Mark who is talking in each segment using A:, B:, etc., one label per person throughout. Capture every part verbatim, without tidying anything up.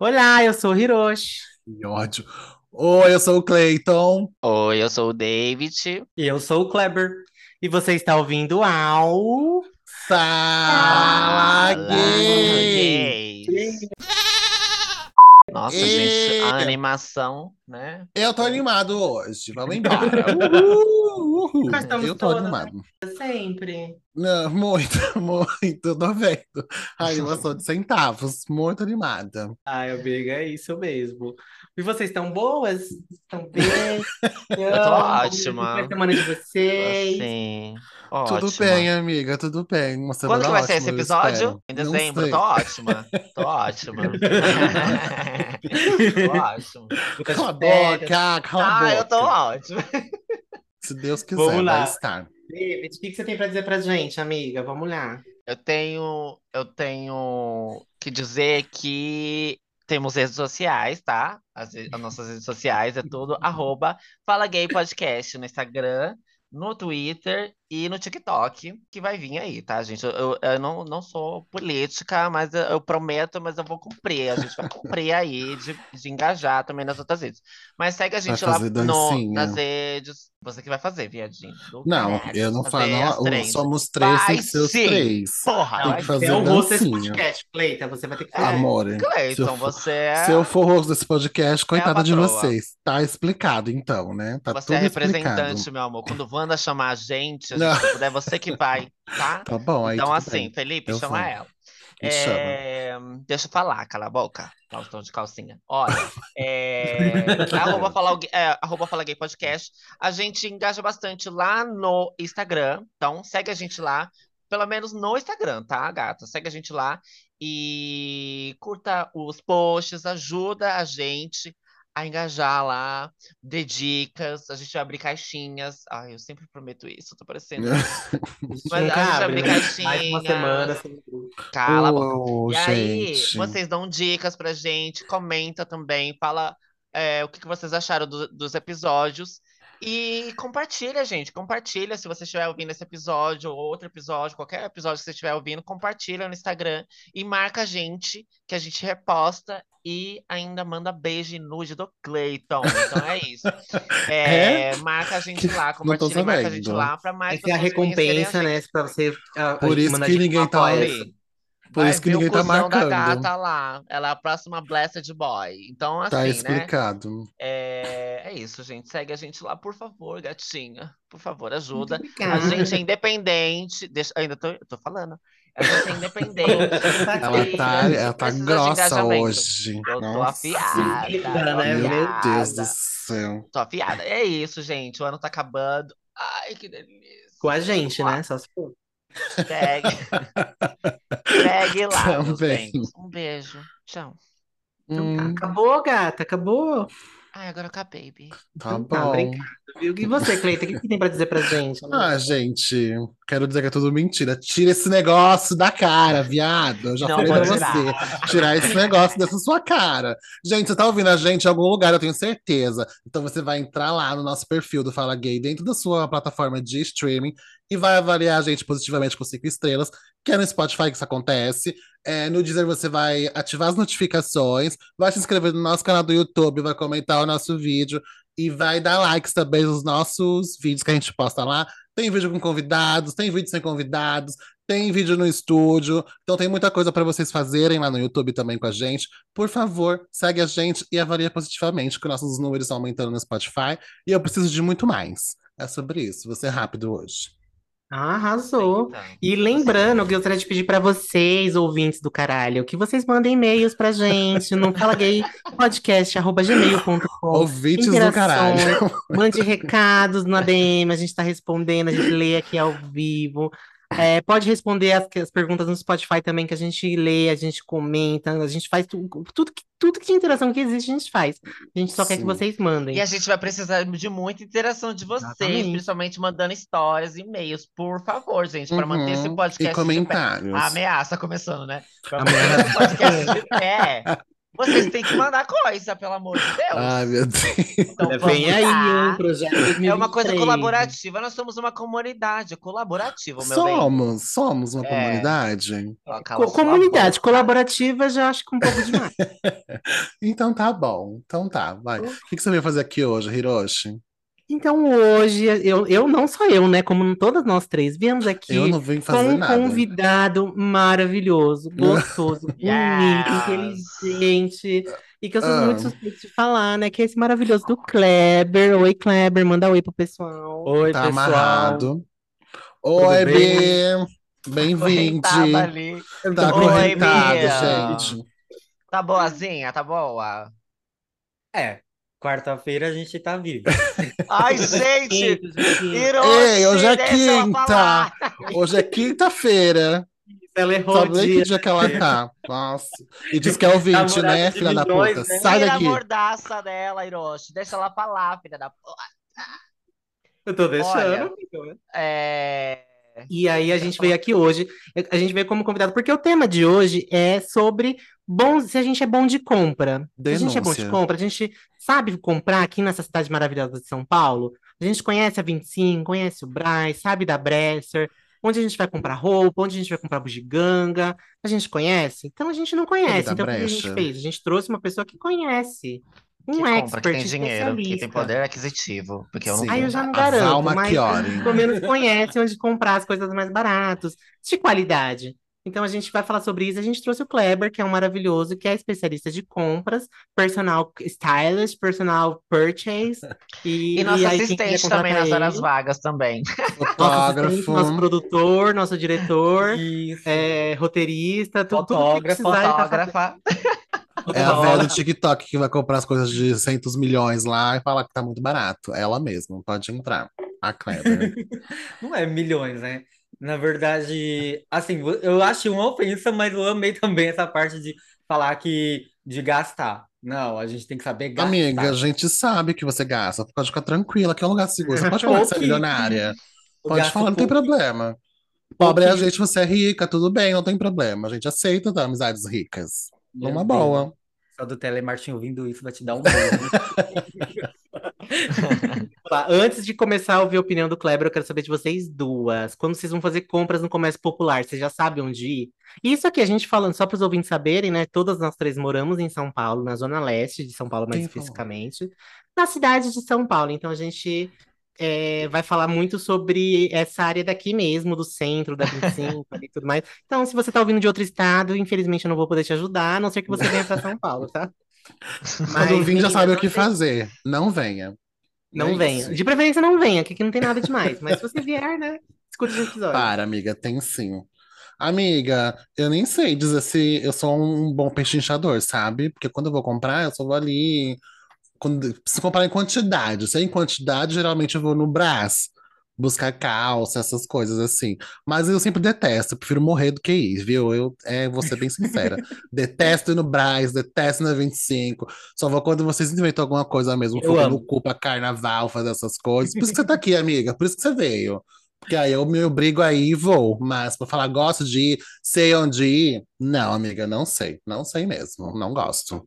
A: Olá, eu sou o Hiroshi.
B: Que ódio. Oi, eu sou o Clayton.
C: Oi, eu sou o David.
A: E eu sou o Kleber. E você está ouvindo ao.
B: Fala
C: Fala,
B: gay!
C: gays. Nossa, gente, a
B: E...
C: animação, né?
B: Eu tô
C: Foi.
B: animado hoje. Vamos embora. Uhul,
A: Nós
B: uhul.
A: estamos
B: Eu tô
A: todas
B: animado.
A: animadas sempre.
B: Não, muito, muito, tô vendo. A animação de centavos, muito animada.
A: Ai, amiga, é isso mesmo. E vocês estão boas? Estão bem?
C: Eu tô
A: Amo. Como foi a
C: ótima.
A: semana de vocês?
C: Assim,
B: Tudo bem,
C: ótima.
B: amiga, tudo bem. Uma
C: Quando que
B: semana
C: vai ser esse
B: ótima, eu
C: episódio?
B: espero.
C: Em
B: Não
C: dezembro. Tô
B: sei.
C: ótima. Tô ótima. Tô ótima.
A: Época de
B: Cala a
A: férias.
B: boca, cala a
C: Ah, eu tô
B: boca.
C: ótima.
B: Se Deus quiser,
A: Vamos
B: vai
A: lá.
B: estar.
A: David, o que que você tem para dizer pra gente, amiga? Vamos lá.
C: Eu tenho, eu tenho que dizer que temos redes sociais, tá? As, re- as nossas redes sociais é tudo arroba Fala Gay Podcast no Instagram, no Twitter e no TikTok, que vai vir aí, tá, gente? Eu, eu, eu não, não sou política, mas eu, eu prometo, mas eu vou cumprir. A gente vai cumprir aí de, de engajar também nas outras redes. Mas segue a
B: Vai
C: gente lá
B: fazer
C: no, nas
B: dancinha.
C: redes. Você que vai fazer, viadinho. Do
B: Não,
C: caralho,
B: eu não falo.
C: fazer as
B: Não,
C: trends.
B: somos três, tem
C: Vai
B: que ser os
C: sim!
B: três.
C: Porra,
A: Não,
B: Tem que
C: vai
A: você é
B: fazer
A: o
C: sim.
A: host desse
B: dancinha.
A: podcast, Cleita. Você vai ter que fazer.
C: É,
B: Amore, se eu
C: Cleiton,
B: for,
C: você
B: se eu
C: é,
B: for host desse podcast,
C: é a
B: coitada de
C: patroa.
B: vocês. Tá explicado, então, né? Tá
C: Você é a
B: tudo explicado.
C: representante, meu amor. Quando Wanda chamar a gente, a
B: Não,
C: gente não puder, é você que vai, tá?
B: tá bom, aí
C: Então,
B: tudo
C: assim,
B: bem.
C: Felipe,
B: Eu
C: chama
B: vou.
C: ela.
B: Me chama.
C: É, deixa eu falar, cala a boca. Faustão de calcinha. Olha, é, arroba fala, é, arroba Fala Gay Podcast. A gente engaja bastante lá no Instagram. Então, segue a gente lá. Pelo menos no Instagram, tá, gata? Segue a gente lá e curta os posts, ajuda a gente a engajar lá, dê dicas, a gente vai abrir caixinhas. Ai, eu sempre prometo isso, tô parecendo.
A: A gente
C: Mas
A: nunca
C: a gente vai
A: abre,
C: abrir
A: né? Mais uma semana
C: caixinhas.
A: sem grupo.
C: Cala a boca.
B: Ô,
C: E aí,
B: gente.
C: vocês dão dicas pra gente, comenta também, fala é, o que que vocês acharam do- dos episódios. E compartilha, gente. Compartilha se você estiver ouvindo esse episódio ou outro episódio, qualquer episódio que você estiver ouvindo, compartilha no Instagram e marca a gente, que a gente reposta e ainda manda beijo e nude do Clayton. Então é isso.
B: É?
C: É, marca a
B: Que-
C: gente lá,
B: Não tô
C: compartilha e marca a gente
B: sabendo.
C: lá para mais
A: Essa é a
C: pessoas conhecerem a
A: recompensa, né?
C: gente.
A: Pra você ah,
B: Por isso
A: mandar
B: que
A: dinheiro no
B: ninguém tá.
A: Apoia-se.
C: Fi,
B: Por
C: vai
B: isso que
C: ver o
B: ninguém tá
C: cuzão da
B: marcando.
C: gata lá. Ela é a próxima Blessed Boy. Então,
B: Tá
C: assim, né?
B: explicado.
C: É, é isso, gente. Segue a gente lá, por favor, gatinha. Por favor,
A: Muito
C: ajuda. A gente é
A: obrigada.
C: independente. Deixa... Ainda tô, eu tô falando. A gente é independente. Não
B: Ela tá,
C: precisa,
B: ela
C: não
B: tá
C: precisa de
B: grossa
C: engajamento.
B: hoje.
C: Eu tô
B: Nossa.
C: afiada,
A: Querida,
C: tô
A: né?
B: Meu
A: Meu
B: Deus do
C: afiada.
B: céu.
C: Tô afiada. É isso, gente. O ano tá acabando. Ai, que
A: Com a
C: delícia.
A: gente, né? Só se for.
C: Segue, segue lá, meus
B: Também.
C: bens. Um beijo. Tchau.
A: Então tá.
B: Hum,
A: Acabou, gata? Acabou?
C: Ai, agora com a baby.
B: tá
A: Então tá,
B: bom.
A: obrigado, viu? E você, Cleita, o que que tem pra dizer pra gente,
B: Ah,
A: amiga?
B: gente, quero dizer que é tudo mentira. Tira esse negócio da cara, viado. Eu já
C: Não
B: falei
C: vou
B: pra
C: tirar.
B: você. Tirar esse negócio dessa sua cara. Gente, você tá ouvindo a gente em algum lugar, eu tenho certeza. Então você vai entrar lá no nosso perfil do Fala Gay, dentro da sua plataforma de streaming, e vai avaliar a gente positivamente com cinco estrelas, que é no Spotify que isso acontece. É, no Deezer você vai ativar as notificações, vai se inscrever no nosso canal do YouTube, vai comentar o nosso vídeo e vai dar likes também nos nossos vídeos que a gente posta lá. Tem vídeo com convidados, tem vídeo sem convidados, tem vídeo no estúdio. Então tem muita coisa para vocês fazerem lá no YouTube também com a gente. Por favor, segue a gente e avalia positivamente, que nossos números estão aumentando no Spotify e eu preciso de muito mais. É sobre isso. Vou ser rápido hoje.
A: Ah, arrasou.
C: Aceita.
A: E
C: Gostei.
A: lembrando que eu gostaria de pedir pra vocês, ouvintes do caralho, que vocês mandem e-mails pra gente no falagaypodcast arroba gmail ponto com.
B: Ouvintes do caralho.
A: Interações, mande recados no A D M, a gente tá respondendo, a gente lê aqui ao vivo. É, pode responder as, as perguntas no Spotify também, que a gente lê, a gente comenta, a gente faz tu- tudo, que, tudo que de interação que existe, a gente faz. A gente só quer que
B: Sim.
A: vocês
C: E
A: mandem.
C: a gente vai precisar de muita interação de vocês,
A: Exatamente.
C: principalmente mandando histórias, e-mails, por favor, gente, para manter esse
B: Uhum. E
C: podcast de pé. A
B: comentários.
C: ameaça começando, né? Para manter esse
A: Ameaça.
C: podcast de pé. Vocês têm que mandar coisa, pelo amor de
B: Ai,
C: Deus.
B: meu Deus.
C: Então
A: É, vem
C: vamos
A: aí, hein?
C: lá.
A: Projeto
C: É uma coisa
A: dois mil e vinte e três.
C: colaborativa. Nós somos uma comunidade colaborativa, meu bem.
B: Somos, somos uma
C: É.
B: comunidade.
C: Ó, cala
A: Co-
C: sua
A: comunidade
C: boca.
A: colaborativa já acho que um pouco demais.
B: Então tá bom. Então tá, vai. O que que você veio fazer aqui hoje, Hiroshi?
A: Então hoje, eu, eu não só eu, né? Como todas nós três, viemos
B: Eu
A: aqui
B: não vim
A: com
B: fazer
A: um
B: nada.
A: convidado maravilhoso, gostoso, bonito,
C: Yes.
A: inteligente, e que eu sou muito
B: Ah,
A: suspeita de falar, né? Que é esse maravilhoso do Kleber. Oi, Kleber, manda oi pro pessoal.
D: Oi,
B: tá
D: pessoal,
B: amarrado.
D: tudo
B: Oi,
D: bem?
B: B.
C: Acorrentada
B: Bem-vinde.
C: ali.
D: Eu
B: Tá
D: tô
C: Oi,
B: acorrentado,
C: Bia.
B: gente.
C: Tá boazinha? Tá boa?
D: É, quarta-feira a gente tá vivo.
C: Ai, gente!
A: Quinto, dia quinto.
B: Ei, hoje
C: Hiroshi,
B: é
C: deixa ela
B: quinta.
C: falar!
B: Hoje é quinta-feira.
A: Ela errou o
B: Sabe nem que
A: dia.
B: dia que ela tá. Nossa. E diz que é ouvinte,
D: Namorada
B: né,
D: de
B: filha da
D: milhões,
B: puta?
D: né?
B: Sai
C: Tira a
B: daqui.
C: mordaça dela, Hiroshi. Deixa ela falar, filha da porra.
A: Eu tô deixando.
C: Olha, é...
A: E aí a
C: Você ia
A: gente veio
C: falar?
A: aqui hoje, a gente veio como convidado, porque o tema de hoje é sobre bom, se a gente é bom de compra. Se a gente é bom de
B: Denúncia.
A: compra, a gente sabe comprar aqui nessa cidade maravilhosa de São Paulo. A gente conhece a vinte e cinco, conhece o Brás, sabe da Bresser, onde a gente vai comprar roupa, onde a gente vai comprar bugiganga. A gente conhece? Então a gente não
B: Sabe
A: conhece.
B: da
A: Então o que a gente
B: brecha?
A: fez? A gente trouxe uma pessoa que conhece,
C: Que
A: um
C: compra, que tem
A: expert
C: dinheiro, que tem
A: especialista.
C: poder aquisitivo, porque eu não
A: Aí eu
B: Sim.
A: já
C: tenho.
A: não
B: A Val
A: garanto, mas
B: Machiori.
A: pelo menos conhece onde comprar as coisas mais baratas, de qualidade. Então a gente vai falar sobre isso. A gente trouxe o Kleber, que é um maravilhoso, que é especialista de compras, personal stylist, personal purchase.
C: E
A: E, e
C: nosso
A: aí, quem quiser
C: assistente também
A: contratar
C: nas horas
A: ele,
C: vagas também.
A: nosso assistente, nosso
B: Fotógrafo.
A: produtor, nosso diretor,
D: Isso,
A: é, roteirista, tu- tudo que
D: fotógrafa.
A: precisar, ele tá fazendo.
C: Fotógrafa.
B: É a véia do
A: Fotógrafo.
B: TikTok que vai comprar as coisas de centos milhões lá e falar que tá muito barato. Ela mesma, pode entrar. A Kleber.
D: Não é milhões, né? Na verdade, assim, eu achei uma ofensa, mas eu amei também essa parte de falar que de gastar. Não, a gente tem que saber
B: Amiga, a
D: gastar.
B: gente sabe que você gasta. Pode ficar tranquila, que é um lugar seguro. Você pode falar que você é
D: Pouquíssimo.
B: milionária.
D: Eu
B: Pode
D: gasto
B: falar, não tem
D: pouquíssimo,
B: problema. Pobre é a gente,
D: pouquíssimo.
B: você é rica, tudo bem, não tem problema. A gente aceita dar amizades ricas.
D: Meu
B: Numa
D: Deus.
B: boa.
D: Só do Telemarketing ouvindo isso vai te dar um murro.
A: Tá, antes de começar a ouvir a opinião do Kleber, eu quero saber de vocês duas. Quando vocês vão fazer compras no comércio popular, vocês já sabem onde ir? E isso aqui, a gente falando, só para os ouvintes saberem, né? Todas nós três moramos em São Paulo, na zona leste de São Paulo, mais
B: Quem falou?
A: especificamente, na cidade de São Paulo. Então a gente é, vai falar muito sobre essa área daqui mesmo, do centro, da vinte e cinco ali e tudo mais. Então, se você tá ouvindo de outro estado, infelizmente eu não vou poder te ajudar, a não ser que você venha para São Paulo, tá?
B: Quando
A: Mas,
B: vir, já sabe
A: meninas,
B: o que
A: vocês
B: fazer. Não venha. É
A: não venha.
B: isso.
A: De preferência, não venha, que aqui não tem nada demais. Mas se você vier, né? Escute os episódios.
B: Para, amiga, tem sim. Amiga, eu nem sei dizer se eu sou um bom pechinchador, sabe? Porque quando eu vou comprar, eu só vou ali. Quando, se comprar em quantidade. Se é em quantidade, geralmente eu vou no Brás buscar calça, essas coisas assim. Mas eu sempre detesto, eu prefiro morrer do que ir, viu? Eu é, vou ser bem sincera. Detesto ir no Brás, detesto ir na vinte e cinco. Só vou quando vocês inventam alguma coisa mesmo,
D: Eu
B: fogo no
D: amo.
B: cu pra carnaval, fazer essas coisas. Por isso que você tá aqui, amiga. Por isso que você veio. Porque aí eu me obrigo aí e vou. Mas pra falar, gosto de ir, sei onde ir. Não, amiga, não sei. Não sei mesmo. Não gosto.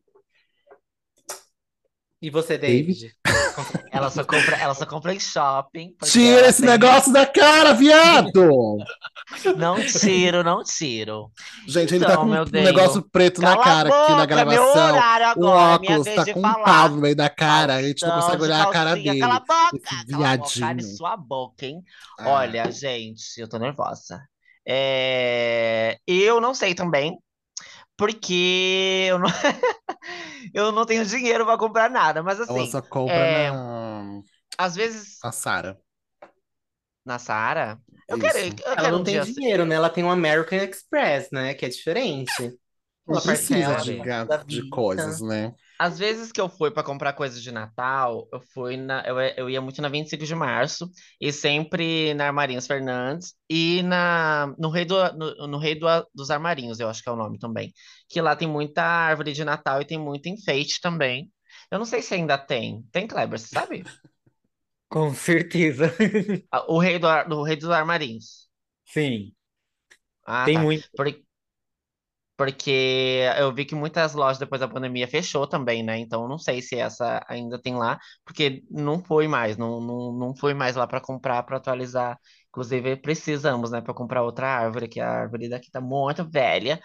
A: E você,
B: David?
A: David?
C: Ela só compra, ela só compra em shopping, porque
B: Tira
C: ela
B: esse
C: tem.
B: negócio da cara, viado!
C: Não tiro, não tiro.
B: Gente, ele tá
C: Então,
B: com
C: meu
B: um negócio
C: Deus.
B: preto na
C: Cala a
B: cara aqui na
C: boca, meu
B: gravação.
C: horário
B: Um
C: agora, é minha
B: óculos,
C: vez
B: tá
C: de
B: com um pau no
C: falar.
B: meio da cara. A gente não
C: Faustão
B: consegue
C: de
B: olhar a cara
C: calcinha, cala a
B: dele.
C: boca,
B: Esse
C: cala a boca, cale
B: viadinho.
C: sua boca, hein?
B: Ah,
C: Olha, gente, eu tô nervosa. É, Eu não sei também, porque eu não, eu não tenho dinheiro pra comprar nada, mas
B: ela
C: assim,
B: só compra
C: é...
B: na,
C: às vezes
B: na Sara.
C: na Saara, eu quero,
B: Isso.
C: eu
A: Ela
C: quero um
A: não tem
C: dia.
A: dinheiro, né? Ela tem um American Express, né? Que é diferente.
B: Não
A: Ela
B: precisa
A: parcela
B: de,
C: Gente,
A: depois
B: ga-
A: da
B: de coisas,
A: vista.
B: né?
C: às vezes que eu fui para comprar coisas de Natal, eu fui na, eu, eu ia muito na vinte e cinco de março e sempre na Armarinhos Fernandes e na no Rei do, no, no Rei do, dos Armarinhos, eu acho que é o nome também, que lá tem muita árvore de Natal e tem muito enfeite também. Eu não sei se ainda tem. Tem, Kleber, você sabe?
D: Com certeza.
C: Ah, O Rei do, Ar- do Rei dos Armarinhos.
D: Sim,
C: Ah,
D: tem
C: tá.
D: muito.
C: Por- porque eu vi que muitas lojas depois da pandemia fechou também, né? Então eu não sei se essa ainda tem lá, porque não foi mais, não, não, não fui mais lá para comprar, para atualizar. Inclusive, precisamos, né, para comprar outra árvore, que a árvore daqui tá muito velha.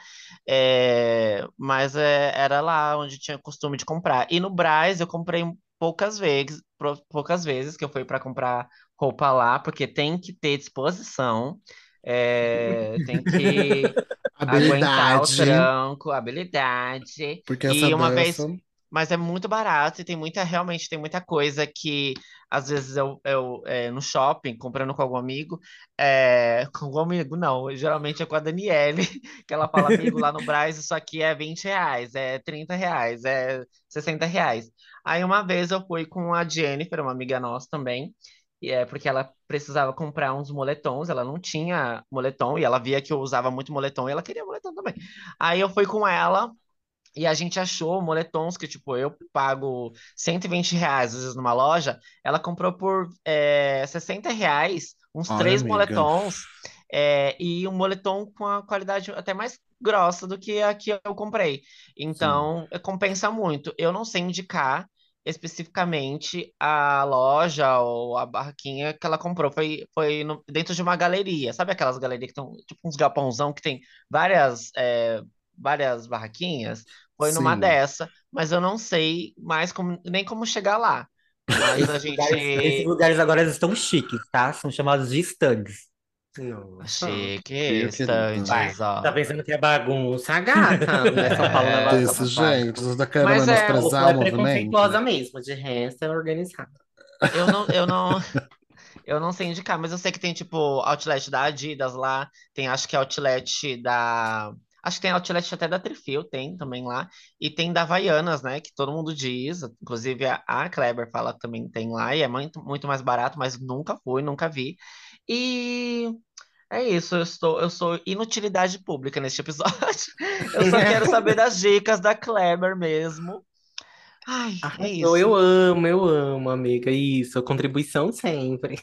C: É, mas é, era lá onde tinha costume de comprar. E no Brás eu comprei poucas vezes, pro- poucas vezes que eu fui para comprar roupa lá, porque tem que ter disposição, é, tem que aguentar o
B: Habilidade,
C: tranco, habilidade.
B: porque essa
C: E uma vez,
B: dança.
C: mas é muito barato e tem muita, realmente tem muita coisa que às vezes eu, eu é, no shopping, comprando com algum amigo, é, com algum amigo não, geralmente é com a Daniele, que ela fala, amigo, lá no Brás isso aqui é vinte reais, é trinta reais, é sessenta reais. Aí uma vez eu fui com a Jennifer, uma amiga nossa também, e é porque ela precisava comprar uns moletons, ela não tinha moletom, e ela via que eu usava muito moletom, e ela queria moletom também. Aí eu fui com ela, e a gente achou moletons que, tipo, eu pago cento e vinte reais, às vezes, numa loja, ela comprou por é, sessenta reais, uns
B: Olha,
C: três
B: amiga.
C: moletons, é, e um moletom com a qualidade até mais grossa do que a que eu comprei.
B: Sim.
C: Então, é, compensa muito. Eu não sei indicar especificamente a loja ou a barraquinha que ela comprou. Foi, foi no- dentro de uma galeria. Sabe aquelas galerias que estão, tipo, uns galpãozão que tem várias, é, várias barraquinhas? Foi numa
B: Sim.
C: dessa, mas eu não sei mais como, nem como chegar lá. Mas a
D: Esses lugares, esses
C: gente.
D: lugares agora estão chiques, tá? São chamados de stands.
A: Nossa.
C: Chique,
B: Viu, querida?
A: Ué,
C: estandes,
A: tá
C: ó.
A: pensando que é bagunça, gata, não é São Paulo na
C: É,
A: bagunça.
B: Desse jeito, você tá querendo
C: mas é,
A: Ou só
B: menosprezar
A: é
B: o movimento?
A: preconceituosa mesmo, de resto é organizada.
C: eu não, eu não, eu não sei indicar, mas eu sei que tem tipo outlet da Adidas lá, tem acho que outlet da, acho que tem outlet até da Trifil, tem também lá, e tem da Havaianas, né, que todo mundo diz, inclusive a, a Kleber fala que também tem lá, e é muito, muito mais barato, mas nunca fui, nunca vi. E é isso, eu estou, eu sou inutilidade pública neste episódio. Eu só quero saber das dicas da Kleber mesmo. Ai, é
A: Arrasou,
C: isso.
A: eu amo, eu amo, amiga. Isso, contribuição sempre.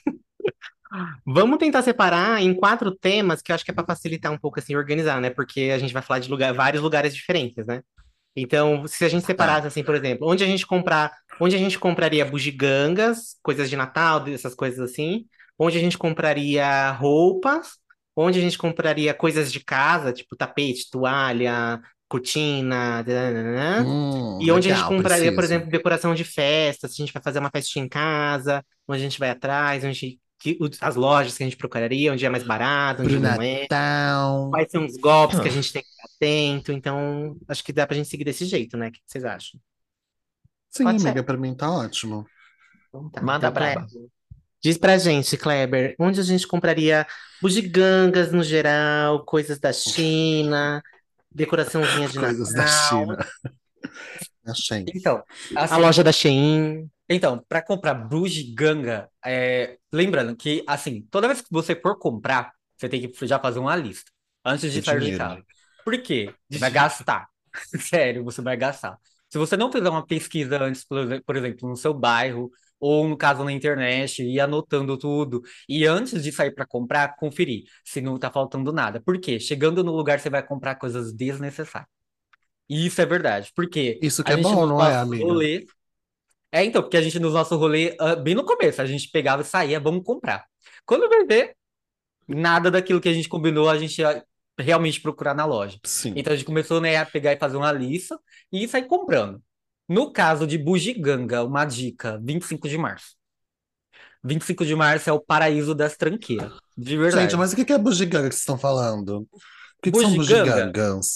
A: Vamos tentar separar em quatro temas que eu acho que é para facilitar um pouco assim organizar, né? Porque a gente vai falar de lugar, vários lugares diferentes, né? Então, se a gente
B: Tá.
A: separasse assim, por exemplo, onde a gente comprar, onde a gente compraria bugigangas, coisas de Natal, essas coisas assim, onde a gente compraria roupas, onde a gente compraria coisas de casa, tipo tapete, toalha, cortina, nananã,
B: Hum,
A: e onde a gente
B: legal,
A: compraria, por
B: preciso.
A: exemplo, decoração de festa, se a gente vai fazer uma festinha em casa, onde a gente vai atrás, onde que- as lojas que a gente procuraria, onde é mais barato, onde
B: Pro
A: não é,
B: Natal.
A: quais são os golpes que a gente tem que estar atento. Então, acho que dá pra gente seguir desse jeito, né? O que vocês acham?
B: Sim,
C: Pode ser.
B: amiga, pra mim tá ótimo.
A: Então tá.
C: Manda
A: Então, Kleber,
C: braba.
A: diz pra gente, Kleber, onde a gente compraria bugigangas no geral, coisas da China, decoraçãozinha de
B: Coisas da China.
A: Natal,
B: Achei.
D: Então,
A: a
D: assim,
A: loja da Shein.
D: então, para comprar bugiganga, é, lembrando que, assim, toda vez que você for comprar, você tem que já fazer uma lista antes
B: E
D: de sair de
B: dinheiro.
D: casa. Por quê? Você vai gastar. Sério, você vai gastar. Se você não fizer uma pesquisa antes, por exe- por exemplo, no seu bairro, ou no caso na internet, e anotando tudo, e antes de sair para comprar, conferir se não tá faltando nada. Por quê? Chegando no lugar, você vai comprar coisas desnecessárias. E isso é verdade, porque
B: Isso que
D: a
B: é
D: gente
B: bom,
D: nos
B: não é,
D: nossos
B: amiga?
D: rolês é, então, porque a gente, nos nosso rolê, ah, bem no começo, a gente pegava e saía, vamos comprar. Quando vai ver, nada daquilo que a gente combinou, a gente ia realmente procurar na loja.
B: Sim.
D: Então a gente começou, né, a pegar e fazer uma lista e sair comprando. No caso de bugiganga, uma dica, vinte e cinco de março. vinte e cinco de março é o paraíso das tranqueiras, de
B: Gente,
D: verdade.
B: mas o que que é bugiganga que vocês estão falando? O que que são
D: Bugiganga,
B: bugigangas?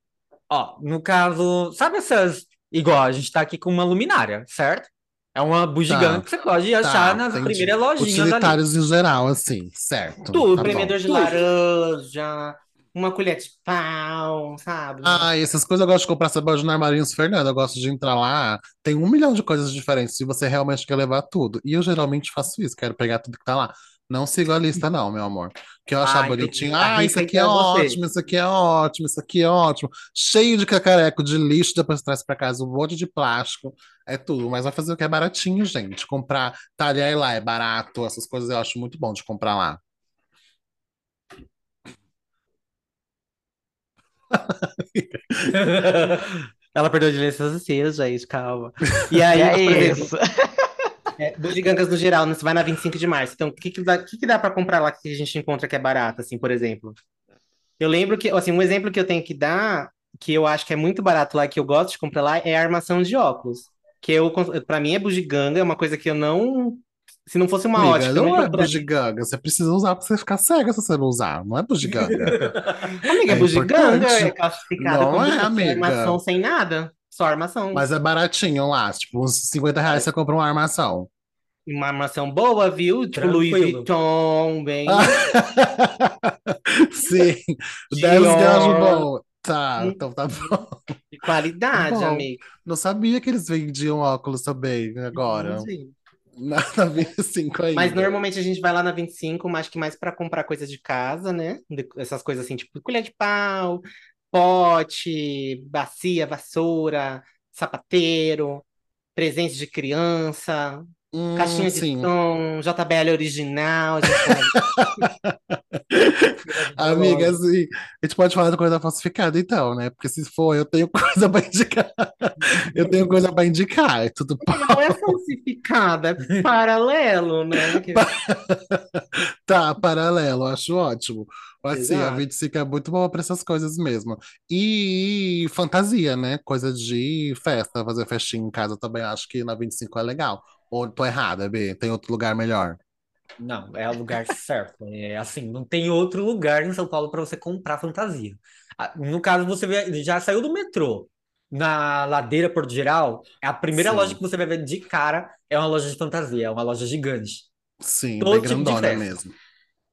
D: ó, no caso, sabe essas, igual a gente tá aqui com uma luminária, certo? É uma bugiganga
B: Tá,
D: que você pode achar
B: tá,
D: nas
B: entendi.
D: primeiras lojinhas ali.
B: Utilitários em geral, assim, certo.
A: Tudo,
B: Tá bom.
A: premedor de laranja, uma colher de pau, sabe?
B: Ah, e essas coisas eu gosto de comprar sabão no Armarinhos Fernando. Eu gosto de entrar lá. Tem um milhão de coisas diferentes se você realmente quer levar tudo. E eu geralmente faço isso, quero pegar tudo que tá lá. Não sigo a lista, não, meu amor. Que eu achar
A: Ah,
B: bonitinho.
A: entendi. A
B: Ah, isso
A: rica
B: aqui
A: então
B: é
A: é você.
B: ótimo, isso aqui é ótimo, isso aqui é ótimo. Cheio de cacareco, de lixo, depois traz pra casa um monte de plástico. É tudo. Mas vai fazer o que é baratinho, gente. Comprar, talhar lá é barato. Essas coisas eu acho muito bom de comprar lá.
A: Ela perdeu de ler essas ceias, gente, calma. E
C: Que
A: aí,
C: é
A: por exemplo,
C: isso?
A: é, bugigangas no geral, né? Você vai na vinte e cinco de março. Então, o que que dá, o que que dá para comprar lá que a gente encontra que é barato, assim, por exemplo? Eu lembro que, assim, um exemplo que eu tenho que dar, que eu acho que é muito barato lá, que eu gosto de comprar lá, é a armação de óculos. Que eu, para mim é bugiganga, é uma coisa que eu não. Se não fosse uma
B: Amiga,
A: ótica, eu não
B: não é
A: procuraria.
B: bugiganga. Você precisa usar pra você ficar cega se você não usar. Não é bugiganga.
A: Amiga, é
B: É
A: bugiganga, é
B: importante.
A: classificado
B: Não
A: como
B: é,
A: bugiganga, que é
B: amiga.
A: armação sem nada. Só armação.
B: Mas é baratinho lá. Tipo, uns cinquenta reais você compra uma armação.
A: Uma armação boa, viu? Tipo Louis
D: Tranquilo.
A: Vuitton,
B: Ah,
A: bem.
B: sim, dez graus
A: Dior.
B: bom. Tá, então tá
A: Uhum.
B: bom.
A: De
B: Tá
A: qualidade,
B: bom.
A: amigo.
B: Não sabia que eles vendiam óculos também agora.
A: Entendi.
B: Na, na vinte e cinco
A: Mas
B: ainda.
A: normalmente a gente vai lá na vinte e cinco, mas acho que mais para comprar coisas de casa, né? De- Essas coisas assim, tipo colher de pau, pote, bacia, vassoura, sapateiro, presente de criança,
B: Hum,
A: caixinha de
B: sim.
A: som, J B L original, a gente vai na
D: Fila de
B: Amiga,
D: relógio.
B: assim, a gente pode falar da coisa falsificada então, né? Porque se for, eu tenho coisa pra indicar. Eu tenho coisa pra indicar, é tudo
A: Amiga, não é falsificada, é paralelo, né? Que-
B: tá, paralelo, acho ótimo. Assim, a
A: Exato.
B: vinte e cinco é muito boa pra essas coisas mesmo. E fantasia, né? Coisa de festa, fazer festinha em casa também, acho que na vinte e cinco é legal. Ou tô errada, B? Tem outro lugar melhor?
D: Não, é o lugar certo. É assim, não tem outro lugar em São Paulo para você comprar fantasia. Ah, no caso, você vê- já saiu do metrô. Na Ladeira Porto Geral, é a primeira loja
B: Sim,
D: que você vai ver de cara é uma loja de fantasia, é uma loja gigante.
B: sim, bem
D: Todo tipo de
B: grandona
D: festa.
B: mesmo.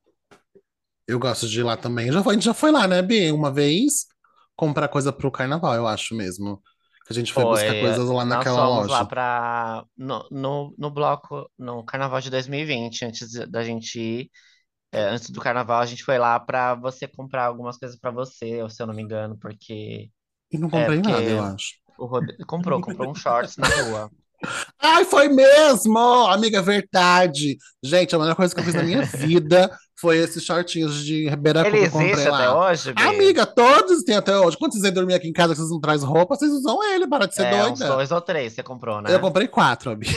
B: Eu gosto de ir lá também. Já foi, a gente já foi lá, né, B? Uma vez comprar coisa pro carnaval, eu acho mesmo. Que a gente foi buscar
C: Foi.
B: coisas lá
C: Nós
B: naquela
C: fomos lá
B: loja.
C: pra. No, no, no bloco, no carnaval de dois mil e vinte, antes de- da gente ir. É, antes do carnaval, a gente foi lá pra você comprar algumas coisas pra você, ou se eu não me engano, porque.
B: E não
C: É,
B: comprei nada, eu
C: porque
B: acho.
C: o Rodrigo comprou, comprou um shorts na rua.
B: Ai, foi mesmo! Amiga, verdade. Gente, a melhor coisa que eu fiz na minha vida foi esses shortinhos de
C: Ele
B: Ribeiracu que eu comprei
C: existe até
B: lá.
C: hoje, B?
B: Amiga, todos têm até hoje. Quando vocês vêm dormir aqui em casa, que vocês não trazem roupa, vocês usam ele, para de ser
C: É, uns
B: doida.
C: dois ou três você comprou,
B: Eu
C: né?
B: comprei quatro, amiga.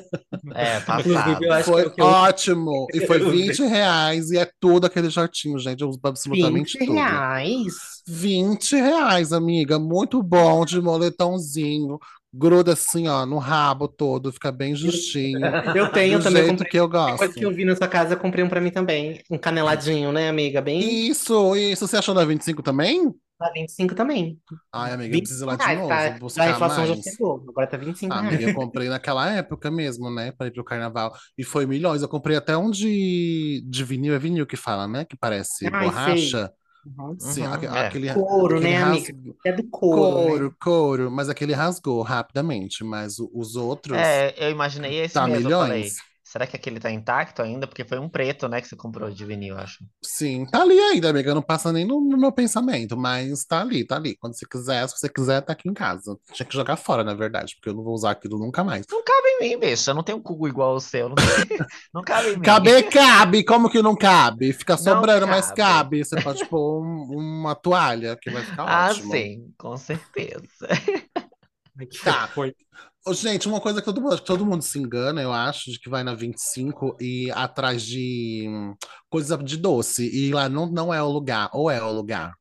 C: É,
D: Inclusive, eu
C: passado.
D: acho que é
B: Foi
D: o que eu,
B: ótimo. E foi
D: eu
B: vinte
D: usei.
B: reais. E é tudo aquele shortinho, gente. Eu uso pra absolutamente
A: vinte
B: tudo.
A: reais.
B: Vinte reais, amiga. Muito bom, de moletomzinho. Gruda assim, ó, no rabo todo. Fica bem justinho.
A: Eu
B: Do
A: tenho também, eu
B: jeito
A: comprei.
B: que eu
A: Depois que
B: gosto.
A: eu vi na sua casa, eu comprei um pra mim também. Um caneladinho, né, amiga? Bem.
B: Isso, isso. Você achou da vinte e cinco também?
A: Tá vinte e cinco também.
B: Ai, amiga, eu
A: vinte
B: preciso ir lá de
A: reais,
B: novo,
A: tá? Já a
B: buscar
A: inflação já
B: mais.
A: chegou. Agora tá vinte e cinco
B: Ah, amiga, eu
A: reais.
B: comprei naquela época mesmo, né? Pra ir pro carnaval. E foi milhões. Eu comprei até um de, de vinil, é vinil que fala, né? Que parece
A: Ai, sei.
B: borracha.
A: Uhum.
B: Sim, aque-
C: Uhum, é.
B: aquele,
A: Couro,
B: aquele
A: né, amiga?
B: rasgo.
A: É do couro, né?
B: Couro, couro, mas aquele rasgou rapidamente. Mas o- os outros,
C: É, eu imaginei esse
B: tá
C: mesmo. Eu
B: milhões.
C: falei, será que aquele tá intacto ainda? Porque foi um preto, né, que você comprou de vinil, eu acho.
B: Sim, tá ali ainda, amiga. Não passa nem no, no meu pensamento, mas tá ali, tá ali. Quando você quiser, se você quiser, tá aqui em casa. Tinha que jogar fora, na verdade, porque eu não vou usar aquilo nunca mais.
C: Não cabe em mim, bicho. Eu não tenho cu igual o seu. Não, tem- não cabe em mim.
B: Caber, cabe! Como que não cabe? Fica
C: Não
B: sobrando, mas
C: cabe.
B: cabe. Você pode pôr um- uma toalha, que vai ficar
C: Ah,
B: ótimo.
C: sim, com certeza.
A: Ai, que
B: Tá.
A: foi.
B: Ô, gente, uma coisa que todo mundo, todo mundo se engana, eu acho, de que vai na vinte e cinco e atrás de hum, coisa de doce. E lá não, não é o lugar, ou é o lugar.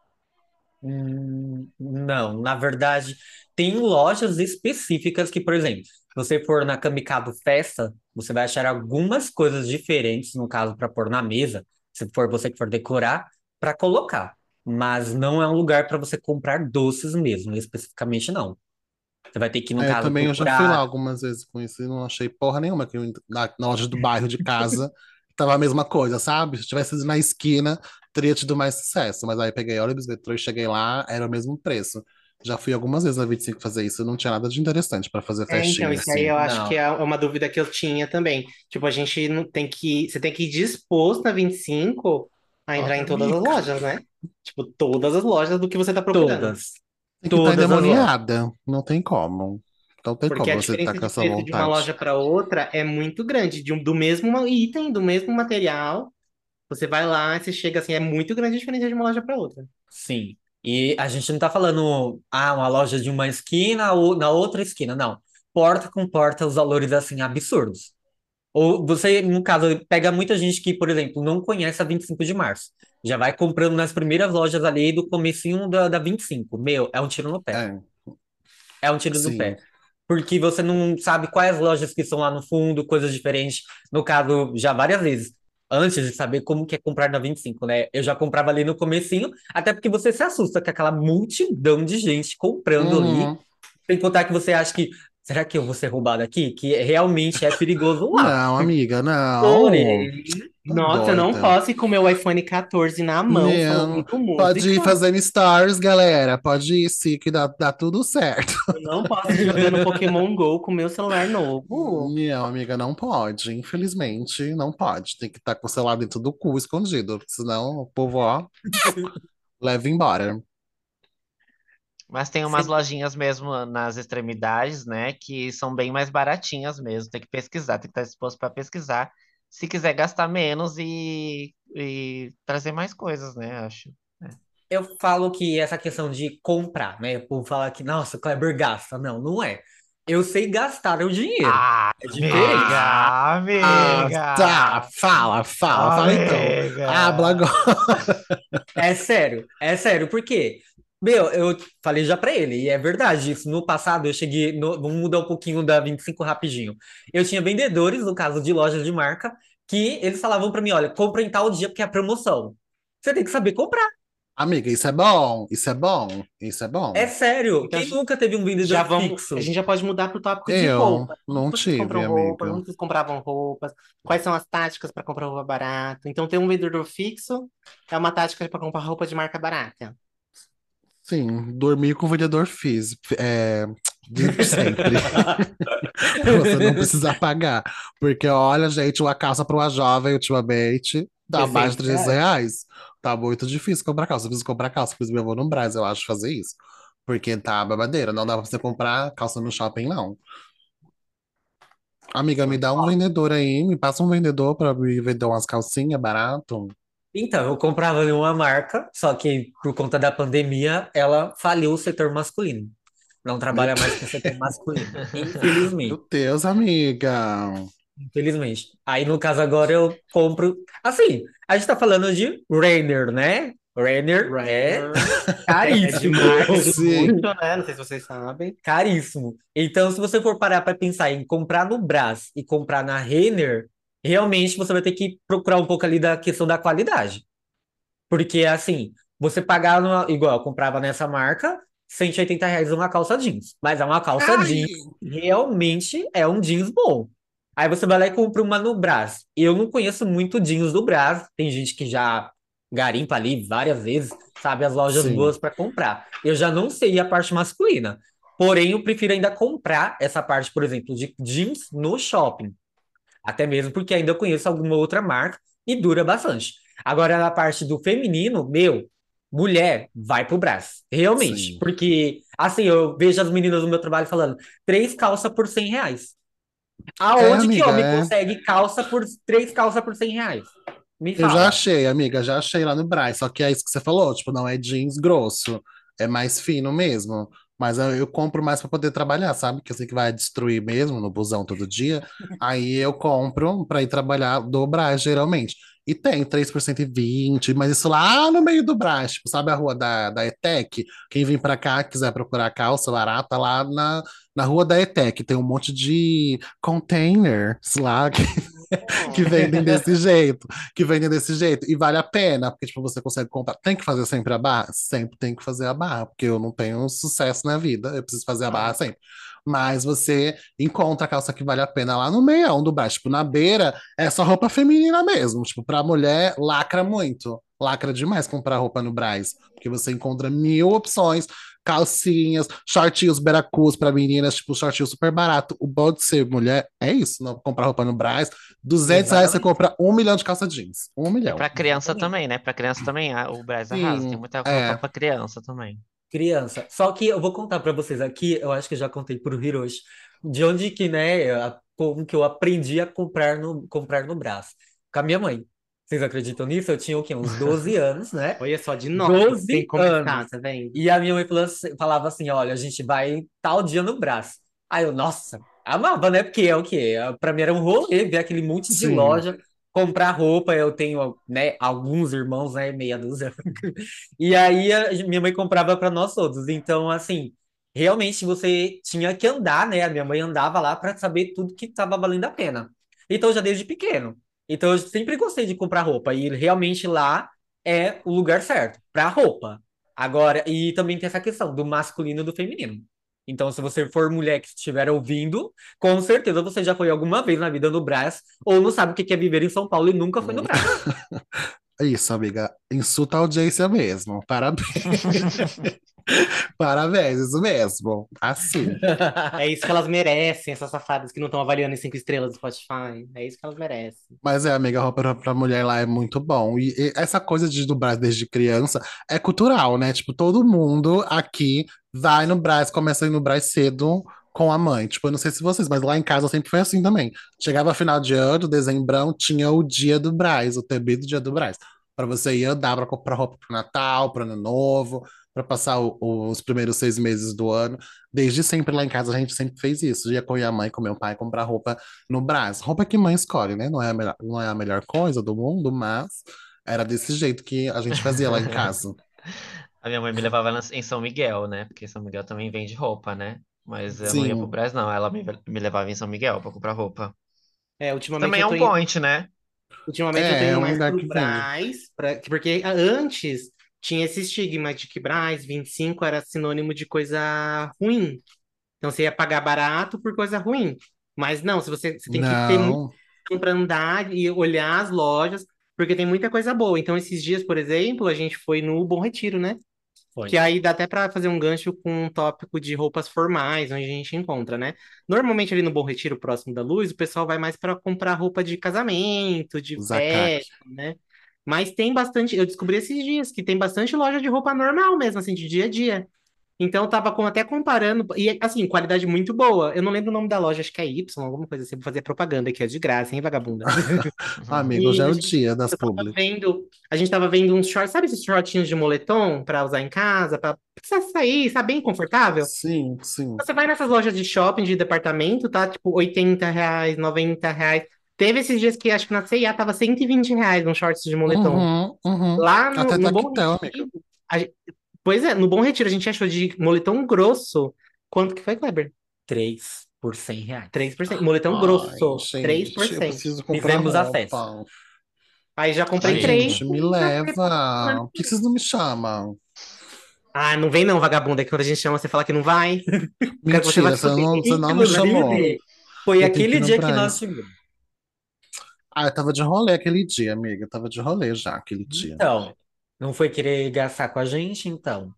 D: Hum, não, na verdade, tem lojas específicas que, por exemplo, se você for na Kamikado Festa, você vai achar algumas coisas diferentes, no caso, para pôr na mesa, se for você que for decorar, para colocar. Mas não é um lugar para você comprar doces mesmo, especificamente não. Você vai ter que, no
B: É, eu
D: caso,
B: também eu já fui lá
D: procurar.
B: algumas vezes com isso e não achei porra nenhuma. Que eu- na, na loja do bairro de casa tava a mesma coisa, sabe? Se tivesse ido na esquina, teria tido mais sucesso. Mas aí peguei ônibus, metrô e cheguei lá, era o mesmo preço. Já fui algumas vezes na vinte e cinco fazer isso, não tinha nada de interessante pra fazer
A: É, então,
B: festinha
A: isso aí
B: assim.
A: eu acho que
D: Não,
A: é uma dúvida que eu tinha também. Tipo, a gente não tem que. Você tem que ir disposto na vinte e cinco a entrar
B: Ai,
A: em todas as
B: amiga.
A: lojas, né? Tipo, todas as lojas do que você tá procurando.
D: todas.
B: Tem que estar
D: Todas as lojas.
B: endemoniada. Não tem como. Não tem
A: Porque
B: como
A: a
B: você estar
A: diferença
B: com
A: de
B: essa
A: preço de uma
B: vontade.
A: loja para outra é muito grande. De um- do mesmo item, do mesmo material. Você vai lá e você chega assim, é muito grande a diferença de uma loja para outra.
D: Sim. E a gente não tá falando, ah, uma loja de uma esquina ou na outra esquina, não. Porta com porta, os valores assim absurdos. Ou você, no caso, pega muita gente que, por exemplo, não conhece a vinte e cinco de março. Já vai comprando nas primeiras lojas ali do comecinho da, da vinte e cinco. Meu, é um tiro no pé.
B: É,
D: É um tiro no
B: sim.
D: pé. Porque você não sabe quais lojas que estão lá no fundo, coisas diferentes. No caso, já várias vezes. Antes de saber como que é comprar na vinte e cinco, né? Eu já comprava ali no comecinho, até porque você se assusta com aquela multidão de gente comprando ali.
B: Uhum.
D: Sem contar que você acha que, será que eu vou ser roubado aqui? Que realmente é perigoso lá.
B: Não, amiga, não.
D: Porém,
B: Tá
A: Nossa, eu não
B: doida.
A: posso ir com o meu iPhone quatorze na mão, só
B: Não.
A: ouvindo
B: Pode ir
A: música.
B: fazendo stories, galera. Pode ir, sim, que dá, dá tudo certo.
A: Eu não posso ir jogando Pokémon Go com o meu celular novo.
B: Não, amiga, não pode. Infelizmente, não pode. Tem que estar com o celular dentro do cu escondido. Senão o povo, ó, leva embora.
C: Mas tem umas lojinhas mesmo nas extremidades, né? Que são bem mais baratinhas mesmo. Tem que pesquisar, tem que estar disposto para pesquisar. Se quiser gastar menos e, e trazer mais coisas, né? Acho. É.
D: eu falo que essa questão de comprar, né? O povo fala que, nossa, o Kleber gasta. Não, não é. Eu sei gastar o dinheiro.
C: Ah,
D: É diferente.
C: amiga,
B: Ah, tá.
C: amiga,
B: Fala, fala, fala então. Habla
C: amiga.
B: agora.
D: É sério, é sério, por quê? Meu, eu falei já pra ele, e é verdade isso. No passado, eu cheguei. No- vamos mudar um pouquinho da vinte e cinco rapidinho. Eu tinha vendedores, no caso de lojas de marca, que eles falavam pra mim: olha, compra em tal dia porque é promoção. Você tem que saber comprar.
B: Amiga, isso é bom. Isso é bom. Isso é
D: É
B: bom.
D: sério.
A: Então
D: Quem nunca teve um
A: já
D: vendedor
A: vamos, a
D: fixo?
A: gente já pode mudar para o tópico de
B: Eu
A: roupa. Onde
B: não
A: vocês
B: tive,
A: compram roupas?
B: amiga.
A: Onde vocês compravam roupas? Quais são as táticas para comprar roupa barata? Então, ter um vendedor fixo é uma tática para comprar roupa de marca barata.
B: Sim, dormir com o vendedor físico. É, de sempre. Pra você não precisar pagar. Porque, olha, gente, uma calça para uma jovem ultimamente dá mais de
A: trezentos
B: trezentos
A: reais.
B: reais. Tá muito difícil comprar calça. Eu preciso comprar calça. Por exemplo, eu vou no Brás, eu acho, fazer isso. Porque tá babadeira. Não dá pra você comprar calça no shopping, não. Amiga, me dá um vendedor aí. Me passa um vendedor pra me vender umas calcinhas barato.
D: Então, eu comprava em uma marca, só que por conta da pandemia, ela faliu o setor masculino. Não
B: Meu
D: trabalha mais com o setor masculino,
B: Meu
D: infelizmente.
B: Deus, amiga.
D: Infelizmente. Aí, no caso, agora eu compro. Assim, a gente tá falando de Renner, né? Renner é
A: Renner é de
D: caríssimo.
A: marca, de luxo,
B: Sim,
A: né? Não sei se vocês sabem.
D: Caríssimo. Então, se você for parar para pensar em comprar no Brás e comprar na Renner, realmente você vai ter que procurar um pouco ali da questão da qualidade. Porque, assim, você pagar numa, igual eu comprava nessa marca, cento e oitenta reais uma calça jeans. Mas é uma calça
B: ai,
D: jeans, realmente é um jeans bom. Aí você vai lá e compra uma no Brás. Eu não conheço muito jeans do Brás. Tem gente que já garimpa ali várias vezes, sabe, as lojas
B: sim,
D: boas para comprar. Eu já não sei a parte masculina. Porém, eu prefiro ainda comprar essa parte, por exemplo, de jeans no shopping. Até mesmo porque ainda eu conheço alguma outra marca e dura bastante. Agora, na parte do feminino, meu, mulher, vai pro Brás. Realmente.
B: sim.
D: Porque, assim, eu vejo as meninas do meu trabalho falando, três calças por cem reais.
B: É,
D: Aonde que
B: amiga,
D: homem
B: é.
D: consegue calça por, três calças por cem reais? Me
B: Eu já
D: fala.
B: achei, amiga, já achei lá no Brás. Só que é isso que você falou, tipo, não é jeans grosso, é mais fino mesmo. Mas eu, eu compro mais pra poder trabalhar, sabe? Que eu sei que vai destruir mesmo no busão todo dia. Aí eu compro pra ir trabalhar do Brás, geralmente. E tem três por cento e vinte, mas isso lá no meio do Brás, tipo, sabe a rua da, da ETEC? Quem vir pra cá quiser procurar calça barata, lá na, na rua da ETEC tem um monte de containers lá que vendem desse jeito, que vendem desse jeito, e vale a pena, porque tipo, você consegue comprar. Tem que fazer sempre a barra? Sempre tem que fazer a barra, porque eu não tenho sucesso na vida, eu preciso fazer a barra sempre. Mas você encontra a calça que vale a pena lá no meião do baixo, tipo, na beira, é só roupa feminina mesmo, tipo, pra mulher lacra muito. Lacra demais comprar roupa no Brás, porque você encontra mil opções, calcinhas, shortinhos Veracruz para meninas, tipo, shortinho super barato. O bom de ser mulher é isso, não comprar roupa no Brás. Duzentos reais você
D: Exatamente.
B: compra um milhão de calça jeans. Um
C: E
B: milhão.
C: pra criança
D: Exatamente.
C: também, né? Pra criança também, ah, o Brás arrasa. Tem
B: Sim,
C: muita roupa
B: é.
C: pra criança também.
D: Criança. Só que eu vou contar para vocês aqui, eu acho que eu já contei pro Hiroshi, de onde que, né, a- como que eu aprendi a comprar no, comprar no Brás. Com a minha mãe. Vocês acreditam nisso? Eu tinha o quê? Uns doze anos, né?
A: Olha só, de novo, sem
D: doze
A: começar,
D: anos.
A: tá vendo?
D: E a minha mãe falou assim- falava assim: olha, a gente vai tal dia no Brás. Aí eu, nossa, amava, né? Porque é o quê? Pra mim era um rolê ver aquele monte de
B: Sim,
D: loja, comprar roupa. Eu tenho, né, alguns irmãos, né? Meia dúzia. E aí a minha mãe comprava para nós todos. Então, assim, realmente você tinha que andar, né? A minha mãe andava lá para saber tudo que estava valendo a pena. Então, já desde pequeno. Então, eu sempre gostei de comprar roupa. E realmente lá é o lugar certo para roupa. Agora, e também tem essa questão do masculino e do feminino. Então, se você for mulher que estiver ouvindo, com certeza você já foi alguma vez na vida no Brás, ou não sabe o que é viver em São Paulo e nunca foi no Brás.
B: é isso, amiga. Insulta a audiência mesmo. Parabéns. Parabéns, isso mesmo. Assim.
A: É isso que elas merecem, essas safadas que não estão avaliando em cinco estrelas do Spotify. É isso que elas merecem.
B: Mas é, amiga, a roupa pra, pra mulher lá é muito bom. E, e essa coisa de ir no Brás desde criança é cultural, né? Tipo, todo mundo aqui vai no Brás, começa a ir no Brás cedo com a mãe. Tipo, eu não sei se vocês, mas lá em casa sempre foi assim também. Chegava final de ano, dezembrão, tinha o dia do Brás, o T B do dia do Brás. Pra você ir andar pra comprar roupa pro Natal, pro Ano Novo, pra passar o- os primeiros seis meses do ano. Desde sempre lá em casa a gente sempre fez isso. Ia com a minha mãe, com meu pai, comprar roupa no Brás. Roupa que mãe escolhe, né? Não é a melhor, não é a melhor coisa do mundo, mas era desse jeito que a gente fazia lá em casa.
C: A minha mãe me levava na- em São Miguel, né? Porque São Miguel também vende roupa, né? Mas eu não ia pro
B: Sim,
C: Brás, não. Ela me, me levava em São Miguel pra comprar roupa.
A: É, ultimamente
C: Também
A: eu
C: é
A: tô
C: um
A: indo,
C: point, né?
A: ultimamente eu tô
B: é, é
A: indo
B: um
A: mais
B: lugar
A: pro
B: que vende.
A: Brás, pra, porque antes tinha esse estigma de que Brás, vinte e cinco era sinônimo de coisa ruim. Então você ia pagar barato por coisa ruim. Mas não, se você, você tem que ter muito
B: Não,
A: para andar e olhar as lojas, porque tem muita coisa boa. Então, esses dias, por exemplo, a gente foi no Bom Retiro, né?
D: Foi.
A: Que aí dá até para fazer um gancho com um tópico de roupas formais, onde a gente encontra, né? Normalmente ali no Bom Retiro, próximo da Luz, o pessoal vai mais para comprar roupa de casamento, de
B: Zacac.
A: festa, né? Mas tem bastante, eu descobri esses dias que tem bastante loja de roupa normal mesmo, assim, de dia a dia. Então eu tava com- até comparando, e assim, qualidade muito boa. Eu não lembro o nome da loja, acho que é Y, alguma coisa assim, vou fazer propaganda aqui, ó, de graça, hein, vagabunda?
B: Amigo, hoje é
A: E a
B: o
A: gente,
B: dia das
A: eu tava
B: publi.
A: vendo, a gente tava vendo uns shorts, sabe esses shortinhos de moletom pra usar em casa, pra precisar sair, sabe, bem confortável?
B: Sim, sim.
A: Você vai nessas lojas de shopping, de departamento, tá? Tipo, oitenta reais, noventa reais. Teve esses dias que acho que na C e A tava cento e vinte reais um shorts de moletom.
B: Uhum, uhum.
A: Lá no,
B: Até
A: no Bom
B: taquetel, amiga.
A: Retiro, a gen- pois é, no Bom Retiro a gente achou de moletom grosso. Quanto que foi, Kleber?
D: Três por cem reais.
A: Três por cento. Moletom
B: Ai,
A: grosso, três por
B: gente, eu
A: cento.
B: preciso comprar
D: Fizemos a festa.
B: roupa.
A: Aí já comprei
B: Ai,
A: três.
B: gente, me
A: E já foi
B: leva.
A: passando.
B: Por que vocês não me chamam?
A: Ah, não vem não, vagabunda, que quando a gente chama você fala que não vai. Eu quero que você vá
B: Mentira, você
A: super.
B: não, você não me chamou.
D: Inclusive, foi
B: Eu tenho que ir
D: aquele
B: no
D: dia que nós
B: Brás.
D: tivemos.
B: Ah, eu tava de rolê aquele dia, amiga. Eu tava de rolê já aquele dia.
D: Então, não foi querer gastar com a gente, então.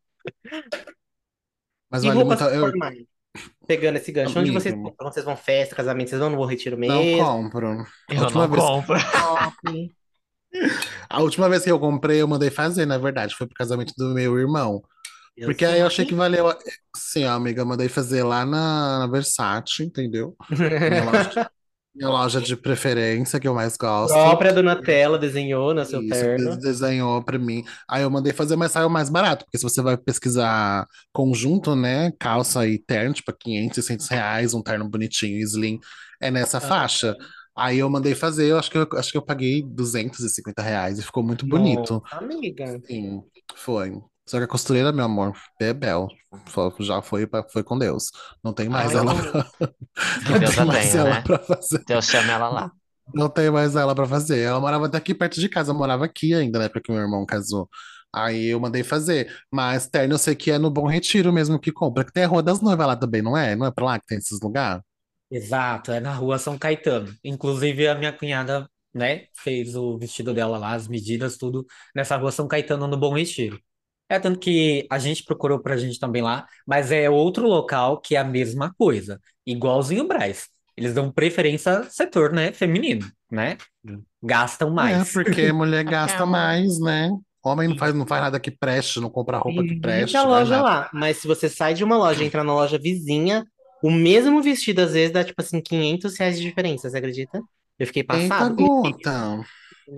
B: Mas
A: E
B: vale
A: roupas
B: muito. Eu,
A: formais? Pegando esse gancho, onde vocês
B: amigo,
A: compram? Quando vocês vão festa, casamento, vocês vão no Bom Retiro
B: não
A: mesmo?
B: compro. A
C: Eu
B: última
C: não
B: vez,
C: compro.
A: Shopping.
B: a última vez que eu comprei, eu mandei fazer, na verdade. Foi pro casamento do meu irmão.
A: Eu
B: Porque aí eu achei
A: sei.
B: que valeu. a- Sim, amiga, eu mandei fazer lá na, na Versace, entendeu? Minha loja, minha loja de preferência, que eu mais gosto.
A: Própria Donatella desenhou no seu
B: Isso, des-
A: terno.
B: desenhou pra mim. Aí eu mandei fazer, mas saiu mais barato, porque se você vai pesquisar conjunto, né, calça e terno, tipo quinhentos, seiscentos reais, um terno bonitinho, slim, é nessa faixa. Aí eu mandei fazer, eu acho que eu, acho que eu paguei duzentos e cinquenta reais e ficou muito bonito.
A: Nossa, amiga.
B: Sim, foi. Só que a costureira, meu amor, Bebel, foi- já foi, pra- foi com Deus. Não tem mais
A: Ai,
B: ela
A: não.
B: pra,
C: Que
B: não
C: Deus
B: tem
C: a
B: mais
C: tenha,
B: ela
C: né?
B: pra fazer.
C: Deus chame ela lá.
B: Não tem mais ela pra fazer. Ela morava até aqui perto de casa, eu morava aqui ainda, né? Porque meu irmão casou. Aí eu mandei fazer. Mas terno eu sei que é no Bom Retiro mesmo que compra. Que tem a Rua das Noivas lá também, não é? Não é pra lá que tem esses lugares?
D: Exato, é na rua São Caetano. Inclusive, a minha cunhada, né, fez o vestido dela lá, as medidas, tudo, nessa rua São Caetano, no Bom Retiro. É tanto que a gente procurou pra gente também lá, mas é outro local que é a mesma coisa, igualzinho o Brás. Eles dão preferência ao setor, né, feminino, né? Gastam
B: É,
D: mais.
B: porque mulher
C: É porque é
B: gasta
C: um.
B: mais, né? Homem não faz, não faz nada que preste, não compra roupa que
A: Tem muita
B: preste, vai
A: loja
B: nada.
A: lá, mas se você sai de uma loja e entra na loja vizinha, o mesmo vestido às vezes dá tipo assim quinhentos reais de diferença, você acredita? Eu fiquei
B: Eita,
A: passado com isso
B: gota.
A: comigo.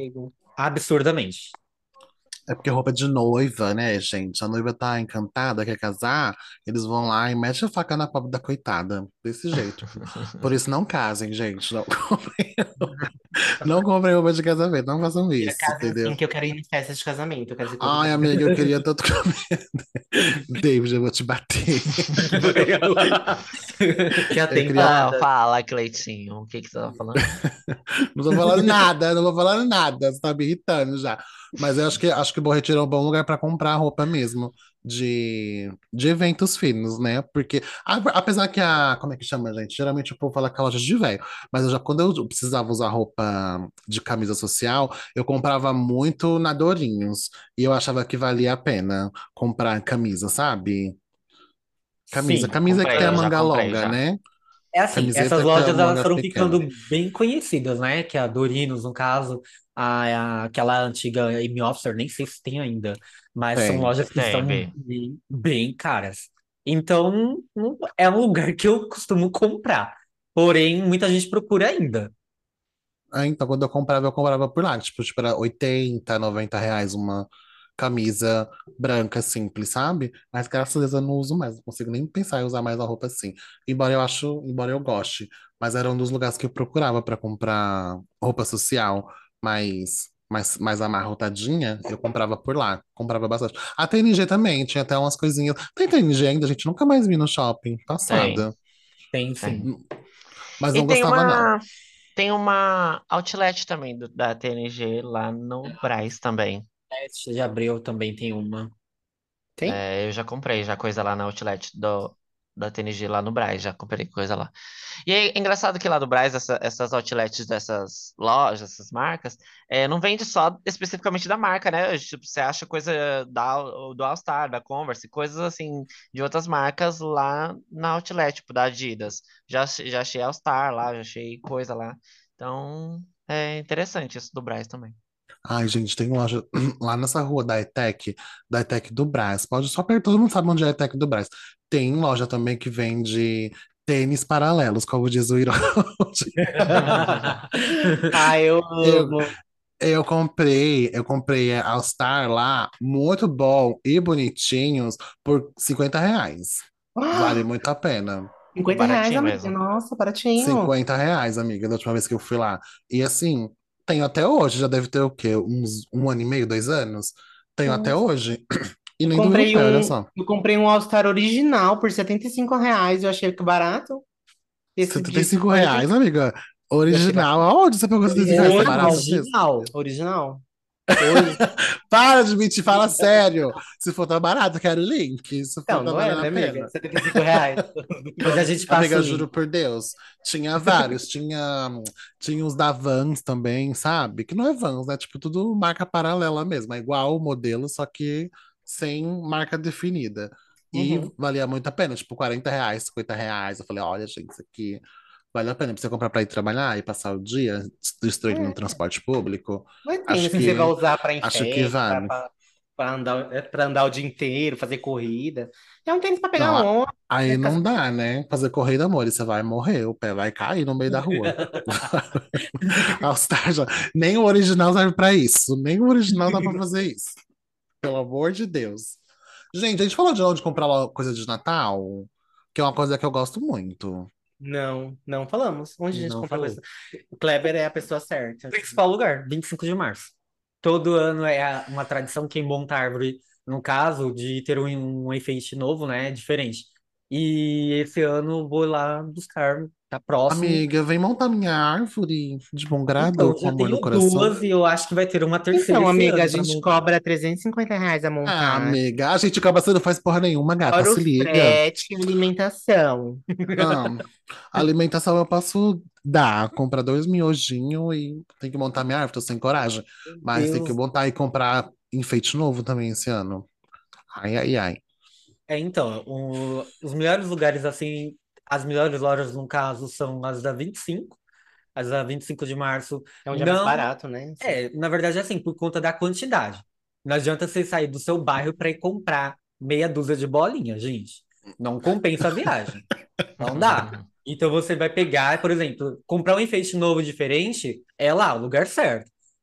D: Absurdamente.
B: É porque roupa de noiva, né, gente? A noiva tá encantada, quer casar, eles vão lá e metem a faca na pobre da coitada. Desse jeito. Por isso, não casem, gente. Não comprem, não comprem roupa de casamento, não façam
A: Tira
B: isso,
A: casa assim
B: entendeu?
A: que eu quero ir em festa de casamento. Eu quero dizer todo
B: Ai,
A: mundo.
B: amiga, eu queria tanto comer. David, eu vou te bater.
A: Já
B: Eu
A: tem
B: queria.
C: Fala,
A: plata.
C: fala, Cleitinho. O que que você tava falando?
B: Não tô falando nada, não vou falar nada, você tá me irritando já. Mas eu acho que acho que o Bom Retiro é um bom lugar pra comprar roupa mesmo. De, de eventos finos, né? Porque, a- apesar que a. Como é que chama, gente? Geralmente o povo fala que é loja de velho. Mas eu já, quando eu precisava usar roupa de camisa social, eu comprava muito na Dorinhos. E eu achava que valia a pena comprar camisa, sabe? Camisa.
D: Sim.
C: Já
B: Camisa que tem a
C: comprei, já
B: manga
C: comprei,
B: longa,
C: já.
B: né?
D: É assim, essas
B: Camiseta que tem a
D: lojas elas
B: manga
D: foram
B: pequena.
D: ficando bem conhecidas, né? Que é a Dorinos, no caso, a, a- aquela antiga Amy Officer, nem sei se tem ainda, mas são
B: Tem.
D: lojas que
C: Tem,
D: são
C: B.
D: bem, bem caras. Então, não- é um lugar que eu costumo comprar. Porém, muita gente procura ainda.
B: Ah, então, quando eu comprava, eu comprava por lá. Tipo, tipo, era oitenta, noventa reais uma camisa branca simples, sabe? Mas graças a Deus eu não uso mais. Não consigo nem pensar em usar mais uma roupa assim. Embora eu acho, embora eu goste. Mas era um dos lugares que eu procurava para comprar roupa social mais, mais, mais amarrotadinha. Eu comprava por lá. Comprava bastante. A T N G também, tinha até umas coisinhas. Tem T N G ainda, a gente nunca mais vi no shopping.
C: Tem,
B: Passada.
D: Tem
C: tem.
D: sim.
B: Mas
C: E
B: não
C: tem
B: gostava, não.
C: uma, tem uma outlet também do- da T N G lá no Brás também.
D: Sete de abril também tem uma.
A: Tem?
C: É, eu já comprei já coisa lá na outlet do, da T N G lá no Brás, já comprei coisa lá. E é engraçado que lá do Brás, essa- essas outlets dessas lojas, essas marcas, é, não vende só especificamente da marca, né? Tipo, você acha coisa da, do All Star, da Converse, coisas assim de outras marcas lá na outlet, tipo da Adidas. Já, ach- já achei All Star lá, já achei coisa lá. Então, é interessante isso do Brás também.
B: Ai, gente, tem loja lá nessa rua da ETEC, da ETEC do Brás. Pode só perguntar, todo mundo sabe onde é a ETEC do Brás. Tem loja também que vende tênis paralelos, como diz o Iron.
A: Ah, eu
B: Eu,
A: amo.
B: eu comprei, eu comprei a All Star lá, muito bom e bonitinhos, por cinquenta reais. Vale
A: Ah,
B: muito a pena.
A: cinquenta reais,
C: Baratinho
A: amiga.
C: mesmo.
A: Nossa, baratinho.
B: Cinquenta reais, amiga, da última vez que eu fui lá. E assim, tenho até hoje, já deve ter o quê? Uns um ano e meio, dois anos? Tenho até
A: Nossa.
B: hoje. E
A: Eu
B: nem doeu o
A: comprei
B: pé, olha
A: um,
B: só.
A: eu comprei um All-Star original por setenta e cinco reais. Eu achei que barato. Esse
B: setenta e
A: de
B: cinco
A: cinquenta
B: reais, amiga.
A: eu achei
B: Original.
A: barato.
B: Aonde você pegou setenta e cinco reais? Tá barato mesmo?
D: Original.
A: Original. Hoje.
B: Para de mentir, fala sério. Se for tão barato, eu quero o link. Se for
A: Não,
B: tá
A: não é,
B: valendo a
A: né, amiga?
B: pena.
A: setenta e cinco reais.
D: Depois a gente passa
B: Amiga,
D: o
B: juro
D: link.
B: por Deus. Tinha vários. Tinha, tinha os da Vans também, sabe? Que não é Vans, né? Tipo, tudo marca paralela mesmo. É igual o modelo, só que sem marca definida. E
A: Uhum.
B: valia muito a pena. Tipo, quarenta reais, cinquenta reais. Eu falei, olha, gente, isso aqui vale a pena pra você comprar pra ir trabalhar e passar o dia destruindo no
A: É.
B: transporte público.
A: Não é
B: Acho
A: tênis que você vai
B: que,
A: usar para ir em
B: acho que
A: festa,
B: vale.
A: para andar, é pra andar o dia inteiro, fazer corrida. É um tênis para pegar
B: Não,
A: um
B: a-
A: ônibus, vai
B: aí
A: ficar
B: não
A: sem-
B: dá, né? Fazer corrida, amor, e você vai morrer, o pé vai cair no meio da rua. All Star já- Nem o original serve pra isso, nem o original dá pra fazer isso. Pelo amor de Deus. Gente, a gente falou de onde comprar lo- coisa de Natal, que é uma coisa que eu gosto muito.
A: Não, não falamos. Onde a gente
D: Não
A: compra
D: falou.
A: coisa? O Kleber é a pessoa certa.
D: Principal lugar, vinte e cinco de março. Todo ano é a- uma tradição quem monta a árvore, no caso, de ter um, um enfeite novo, né? Diferente. E esse ano eu vou lá buscar, tá próximo.
B: Amiga, vem montar minha árvore de bom grado,
D: Então,
B: com
D: já
B: amor no
D: tenho
B: coração.
D: duas e eu acho que vai ter uma terceira
A: Então,
D: esse
A: amiga, a
D: ano para
A: gente
D: montar.
A: cobra trezentos e cinquenta reais a
B: Ah,
A: montar.
B: amiga, a gente acaba sendo faz porra nenhuma, gata,
A: Fora o
B: se liga.
A: frete e alimentação.
B: Ah, alimentação eu posso dar, comprar dois miojinhos e tem que montar minha árvore, tô sem coragem.
D: Meu
B: Mas tem que
D: Deus.
B: montar e comprar enfeite novo também esse ano. Ai, ai, ai.
D: É, então, o- os melhores lugares, assim, as melhores lojas, no caso, são as da vinte e cinco. As da vinte e cinco de março.
A: É um dia mais
D: Não,
A: barato, né? Assim.
D: é, na verdade, é assim, por conta da quantidade. Não adianta você sair do seu bairro para ir comprar meia dúzia de bolinha, gente. Não compensa a viagem. Não dá. Então você vai pegar, por exemplo, comprar um enfeite novo diferente, é lá, o lugar certo.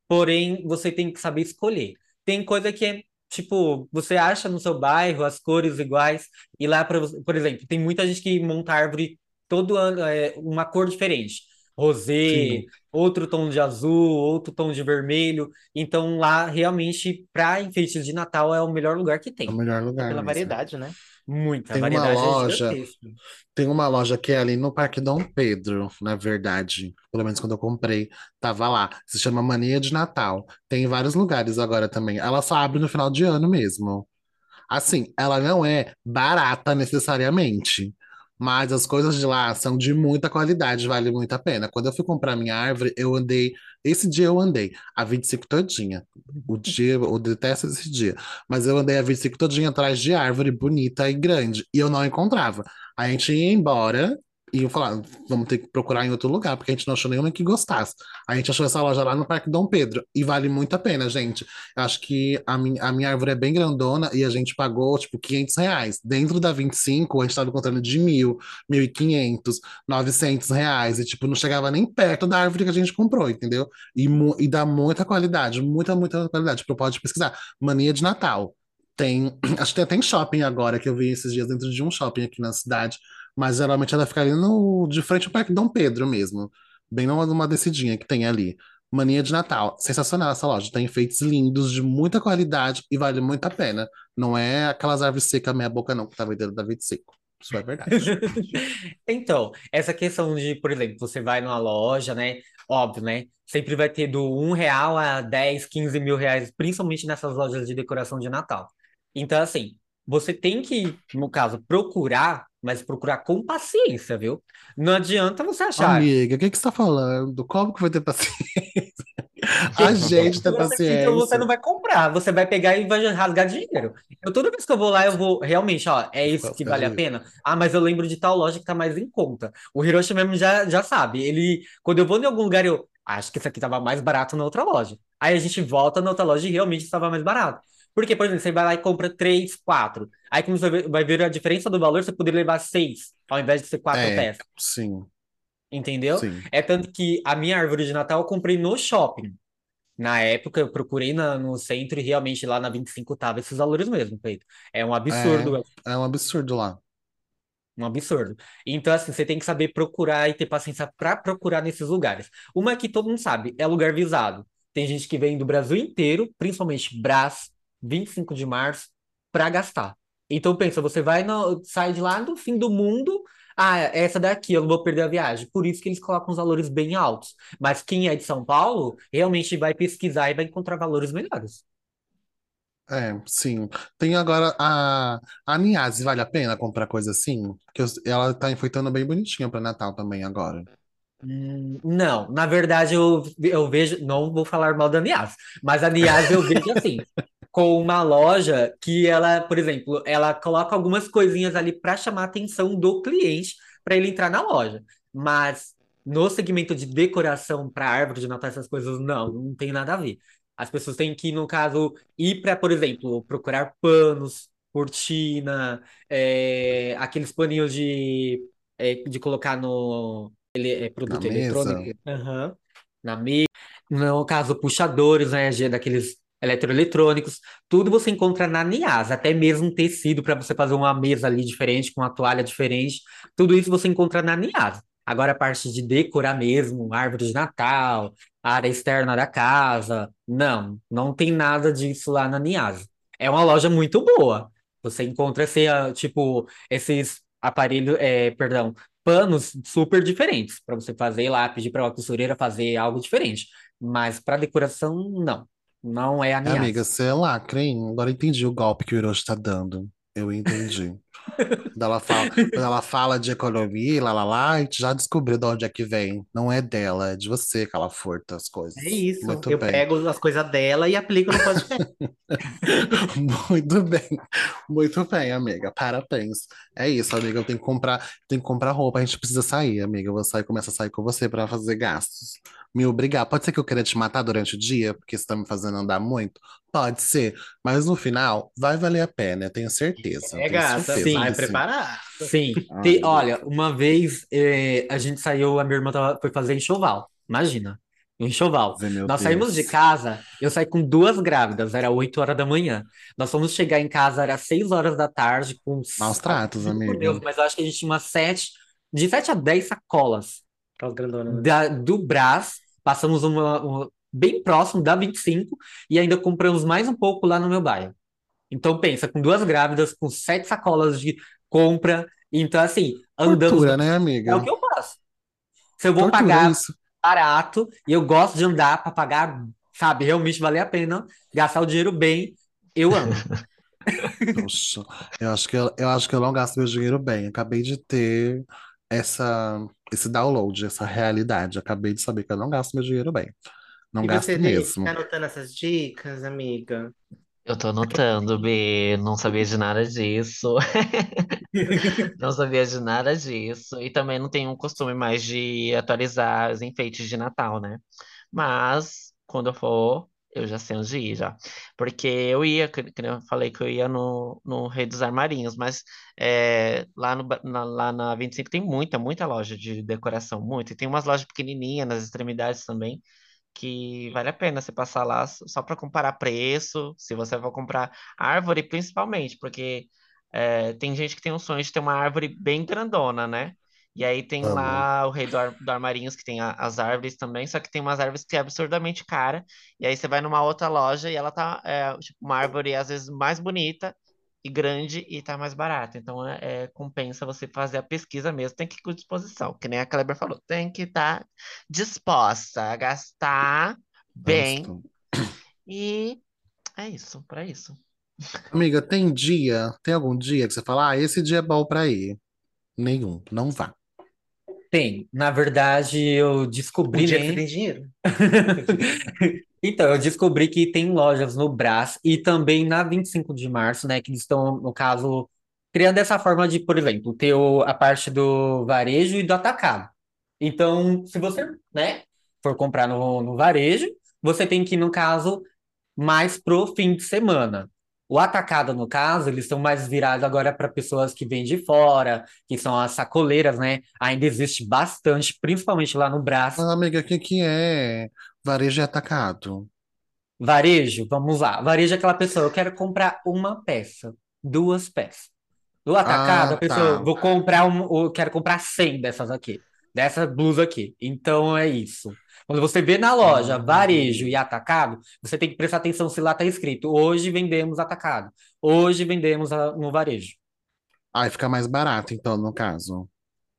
D: porém você tem que saber escolher. Tem coisa que é, tipo, você acha no seu bairro as cores iguais, e lá, pra, você- por exemplo, tem muita gente que monta árvore todo ano, é, uma cor diferente. Rosé,
B: Sim,
D: outro tom de azul, outro tom de vermelho. Então lá, realmente, para enfeites de Natal é o melhor lugar que
B: é o
D: tem.
B: melhor
A: É
B: lugar
A: pela
B: mesmo.
A: variedade, né?
D: Muita, a
B: Tem uma
D: variedade é
B: loja,
D: gigantesca.
B: tem uma loja que é ali no Parque Dom Pedro, na verdade. Pelo menos quando eu comprei, tava lá. Se chama Mania de Natal. Tem em vários lugares agora também. Ela só abre no final de ano mesmo. Assim, ela não é barata necessariamente, mas as coisas de lá são de muita qualidade, vale muito a pena. Quando eu fui comprar minha árvore, eu andei. Esse dia eu andei a vinte e cinco todinha. O dia, eu detesto esse dia. Mas eu andei a vinte e cinco todinha atrás de árvore bonita e grande. E eu não encontrava. Aí a gente ia embora e eu falava, vamos ter que procurar em outro lugar, porque a gente não achou nenhuma que gostasse. A gente achou essa loja lá no Parque Dom Pedro. E vale muito a pena, gente. Eu acho que a, min a minha árvore é bem grandona e a gente pagou, tipo, quinhentos reais. Dentro da vinte e cinco, a gente estava encontrando de mil, mil e quinhentos, novecentos reais. E, tipo, não chegava nem perto da árvore que a gente comprou, entendeu? E, mu- e dá muita qualidade, muita, muita qualidade. Tipo, pode pesquisar. Mania de Natal. Tem, acho que tem até em shopping agora, que eu vi esses dias dentro de um shopping aqui na cidade. Mas geralmente ela fica ali no, de frente ao Parque Dom Pedro mesmo. Bem numa, numa descidinha que tem ali. Mania de Natal. Sensacional essa loja. Tem enfeites lindos, de muita qualidade e vale muito a pena. Não é aquelas árvores secas meia boca, não, que tá vendendo da vinte e cinco. Isso é verdade.
D: Então, essa questão de, por exemplo, você vai numa loja, né? Óbvio, né? Sempre vai ter do um real a dez, quinze mil reais, principalmente nessas lojas de decoração de Natal. Então, assim, você tem que, no caso, procurar, mas procurar com paciência, viu? Não adianta você achar.
B: Amiga, o que que você tá falando? Como que vai ter paciência? A gente
D: Se
B: tem
D: você- Então você
B: paciência.
D: não vai comprar, você vai pegar e vai rasgar dinheiro. Eu toda vez que eu vou lá, eu vou realmente, ó, é isso que
B: Ficar
D: vale a
B: dinheiro.
D: pena. Ah, mas eu lembro de tal loja que tá mais em conta. O Hiroshi mesmo já, já sabe. Ele, quando eu vou em algum lugar, eu acho que isso aqui tava mais barato na outra loja. Aí a gente volta na outra loja e realmente estava mais barato. Porque, por exemplo, você vai lá e compra três, quatro. Aí quando você vai ver a diferença do valor, você poderia levar seis, ao invés de ser quatro
B: É,
D: peças.
B: sim,
D: Entendeu?
B: sim.
D: É tanto que a minha árvore de Natal eu comprei no shopping. Na época, eu procurei na- no centro e realmente lá na vinte e cinco tava esses valores mesmo, Peito. É um
B: É,
D: absurdo, é
B: é um absurdo lá.
D: um absurdo. Então, assim, você tem que saber procurar e ter paciência para procurar nesses lugares. Uma que todo mundo sabe, é lugar visado. Tem gente que vem do Brasil inteiro, principalmente Brás, vinte e cinco de março, para gastar. Então, pensa, você vai no, sai de lá do fim do mundo. Ah, essa daqui eu não vou perder a viagem. Por isso que eles colocam os valores bem altos. Mas quem é de São Paulo realmente vai pesquisar e vai encontrar valores melhores.
B: É, sim. Tem agora a, a Niase, vale a pena comprar coisa assim? Porque eu- ela tá enfeitando bem bonitinha pra Natal também agora.
D: Hum, Não, na verdade eu, eu vejo, não vou falar mal da Nias, mas a Nias eu vejo assim, com uma loja que ela, por exemplo, ela coloca algumas coisinhas ali para chamar a atenção do cliente para ele entrar na loja, mas no segmento de decoração para árvore de Natal, essas coisas, não, não tem nada a ver. As pessoas têm que, no caso, ir para, por exemplo, procurar panos, cortina, é, aqueles paninhos de, é, de colocar no ele é
B: Na
D: produto eletrônico.
B: mesa?
D: Aham. Na mesa. No caso, puxadores, né, de- daqueles eletroeletrônicos. Tudo você encontra na Niasa, até mesmo um tecido para você fazer uma mesa ali diferente, com uma toalha diferente. Tudo isso você encontra na Niasa. Agora, a parte de decorar mesmo, árvore de Natal, área externa da casa, não, não tem nada disso lá na Niasa. É uma loja muito boa. Você encontra esse, ah, tipo, esses aparelhos, é, perdão, panos super diferentes para você fazer lá, pedir para uma costureira fazer algo diferente. Mas para decoração, não. Não é a
B: É, amiga,
D: Niás.
B: você é lacre, hein? Agora eu entendi o golpe que o Hiroshi tá dando. Eu entendi. Quando ela fala, quando ela fala de economia, lá, lá, lá, a gente já descobriu de onde é que vem. Não é dela, é de você que ela furta as
A: É
B: coisas.
A: isso.
B: Muito
A: Eu
B: bem.
A: pego as coisas dela e aplico no podcast.
B: Muito bem, muito bem, amiga. Parabéns. É isso, amiga. Eu tenho que comprar, tenho que comprar roupa. A gente precisa sair, amiga. Eu vou sair, começar a sair com você para fazer gastos. Me obrigar. Pode ser que eu queira te matar durante o dia, porque você tá me fazendo andar muito? Pode ser. Mas no final, vai valer a pena. Eu tenho certeza. Eu
A: É,
B: tenho
A: gata,
B: certeza
A: vai
B: que
D: Sim,
B: sim.
A: preparar.
D: sim.
B: Ai,
D: Te-
B: meu Deus.
D: olha, uma vez eh, a gente saiu, a minha irmã tava- foi fazer enxoval. Imagina. um enxoval.
B: Ai, meu
D: Nós saímos de
B: Deus.
D: casa, eu saí com duas grávidas, era oito horas da manhã. Nós fomos chegar em casa, era seis horas da tarde, com,
B: Maus
D: ah,
B: tratos,
D: juro por
B: amiga.
D: Deus, mas eu acho que a gente tinha umas sete, de sete a dez sacolas. Aquelas grandonas, né? Da, do Brás, passamos uma, uma- bem próximo da vinte e cinco e ainda compramos mais um pouco lá no meu bairro. Então pensa, com duas grávidas, com sete sacolas de compra, então assim, andamos,
B: Tortura, né,
D: é o
B: amiga?
D: que eu faço. Se eu vou
B: Tortura
D: pagar
B: isso.
D: barato e eu gosto de andar para pagar, sabe, realmente valer a pena gastar o dinheiro bem, eu ando.
B: Poxa, eu acho que eu, eu acho que eu não gasto meu dinheiro bem. Acabei de ter essa, esse download, essa realidade. Acabei de saber que eu não gasto meu dinheiro bem. Não
A: E você
B: gasto
A: tem, tá
B: mesmo.
A: anotando essas dicas, amiga?
C: Eu tô anotando, B, não sabia de nada disso. Não sabia de nada disso. E também não tenho um costume mais de atualizar os enfeites de Natal, né? Mas, quando eu for, eu já sei onde ir já. Porque eu ia, que que nem eu falei que eu ia no, no Rei dos Armarinhos, mas é, lá, no, ba- na, lá na vinte e cinco tem muita, muita loja de decoração, muito. E tem umas lojas pequenininhas nas extremidades também que vale a pena você passar lá s- só para comparar preço, se você for comprar árvore, principalmente, porque é, tem gente que tem um sonho de ter uma árvore bem grandona, né? E aí tem
B: Amo.
C: lá o Rei do, Ar- do Armarinhos, que tem a- as árvores também, só que tem umas árvores que é absurdamente cara, e aí você vai numa outra loja e ela tá, é, tipo, uma árvore às vezes mais bonita e grande e tá mais barata. Então é, é, compensa você fazer a pesquisa mesmo, tem que ir com disposição, que nem a Kleber falou, tem que estar disposta a gastar bem
B: Gosto.
C: e é isso, para isso.
B: Amiga, tem dia, tem algum dia que você fala, ah, esse dia é bom pra ir? Nenhum, não vá.
D: Tem, na verdade, eu
A: O
D: descobri,
A: dia que você
D: né?
A: tem dinheiro.
D: Então, eu descobri que tem lojas no Brás e também na vinte e cinco de março, né? Que eles estão, no caso, criando essa forma de, por exemplo, ter o- a parte do varejo e do atacado. Então, se você, né, for comprar no, no varejo, você tem que ir, no caso, mais pro fim de semana. O atacado, no caso, eles estão mais virados agora para pessoas que vêm de fora, que são as sacoleiras, né? Ainda existe bastante, principalmente lá no Brás.
B: Mas, amiga, o que que é varejo e atacado?
D: Varejo, vamos lá. Varejo é aquela pessoa, eu quero comprar uma peça, duas peças. No atacado, a
B: Ah,
D: pessoa,
B: tá.
D: vou comprar um, eu quero comprar cem dessas aqui, dessa blusa aqui. Então é isso. Quando você vê na loja varejo e
B: Hum.
D: atacado, você tem que prestar atenção se lá está escrito: hoje vendemos atacado, hoje vendemos a- no varejo.
B: Aí fica mais barato, então, no caso.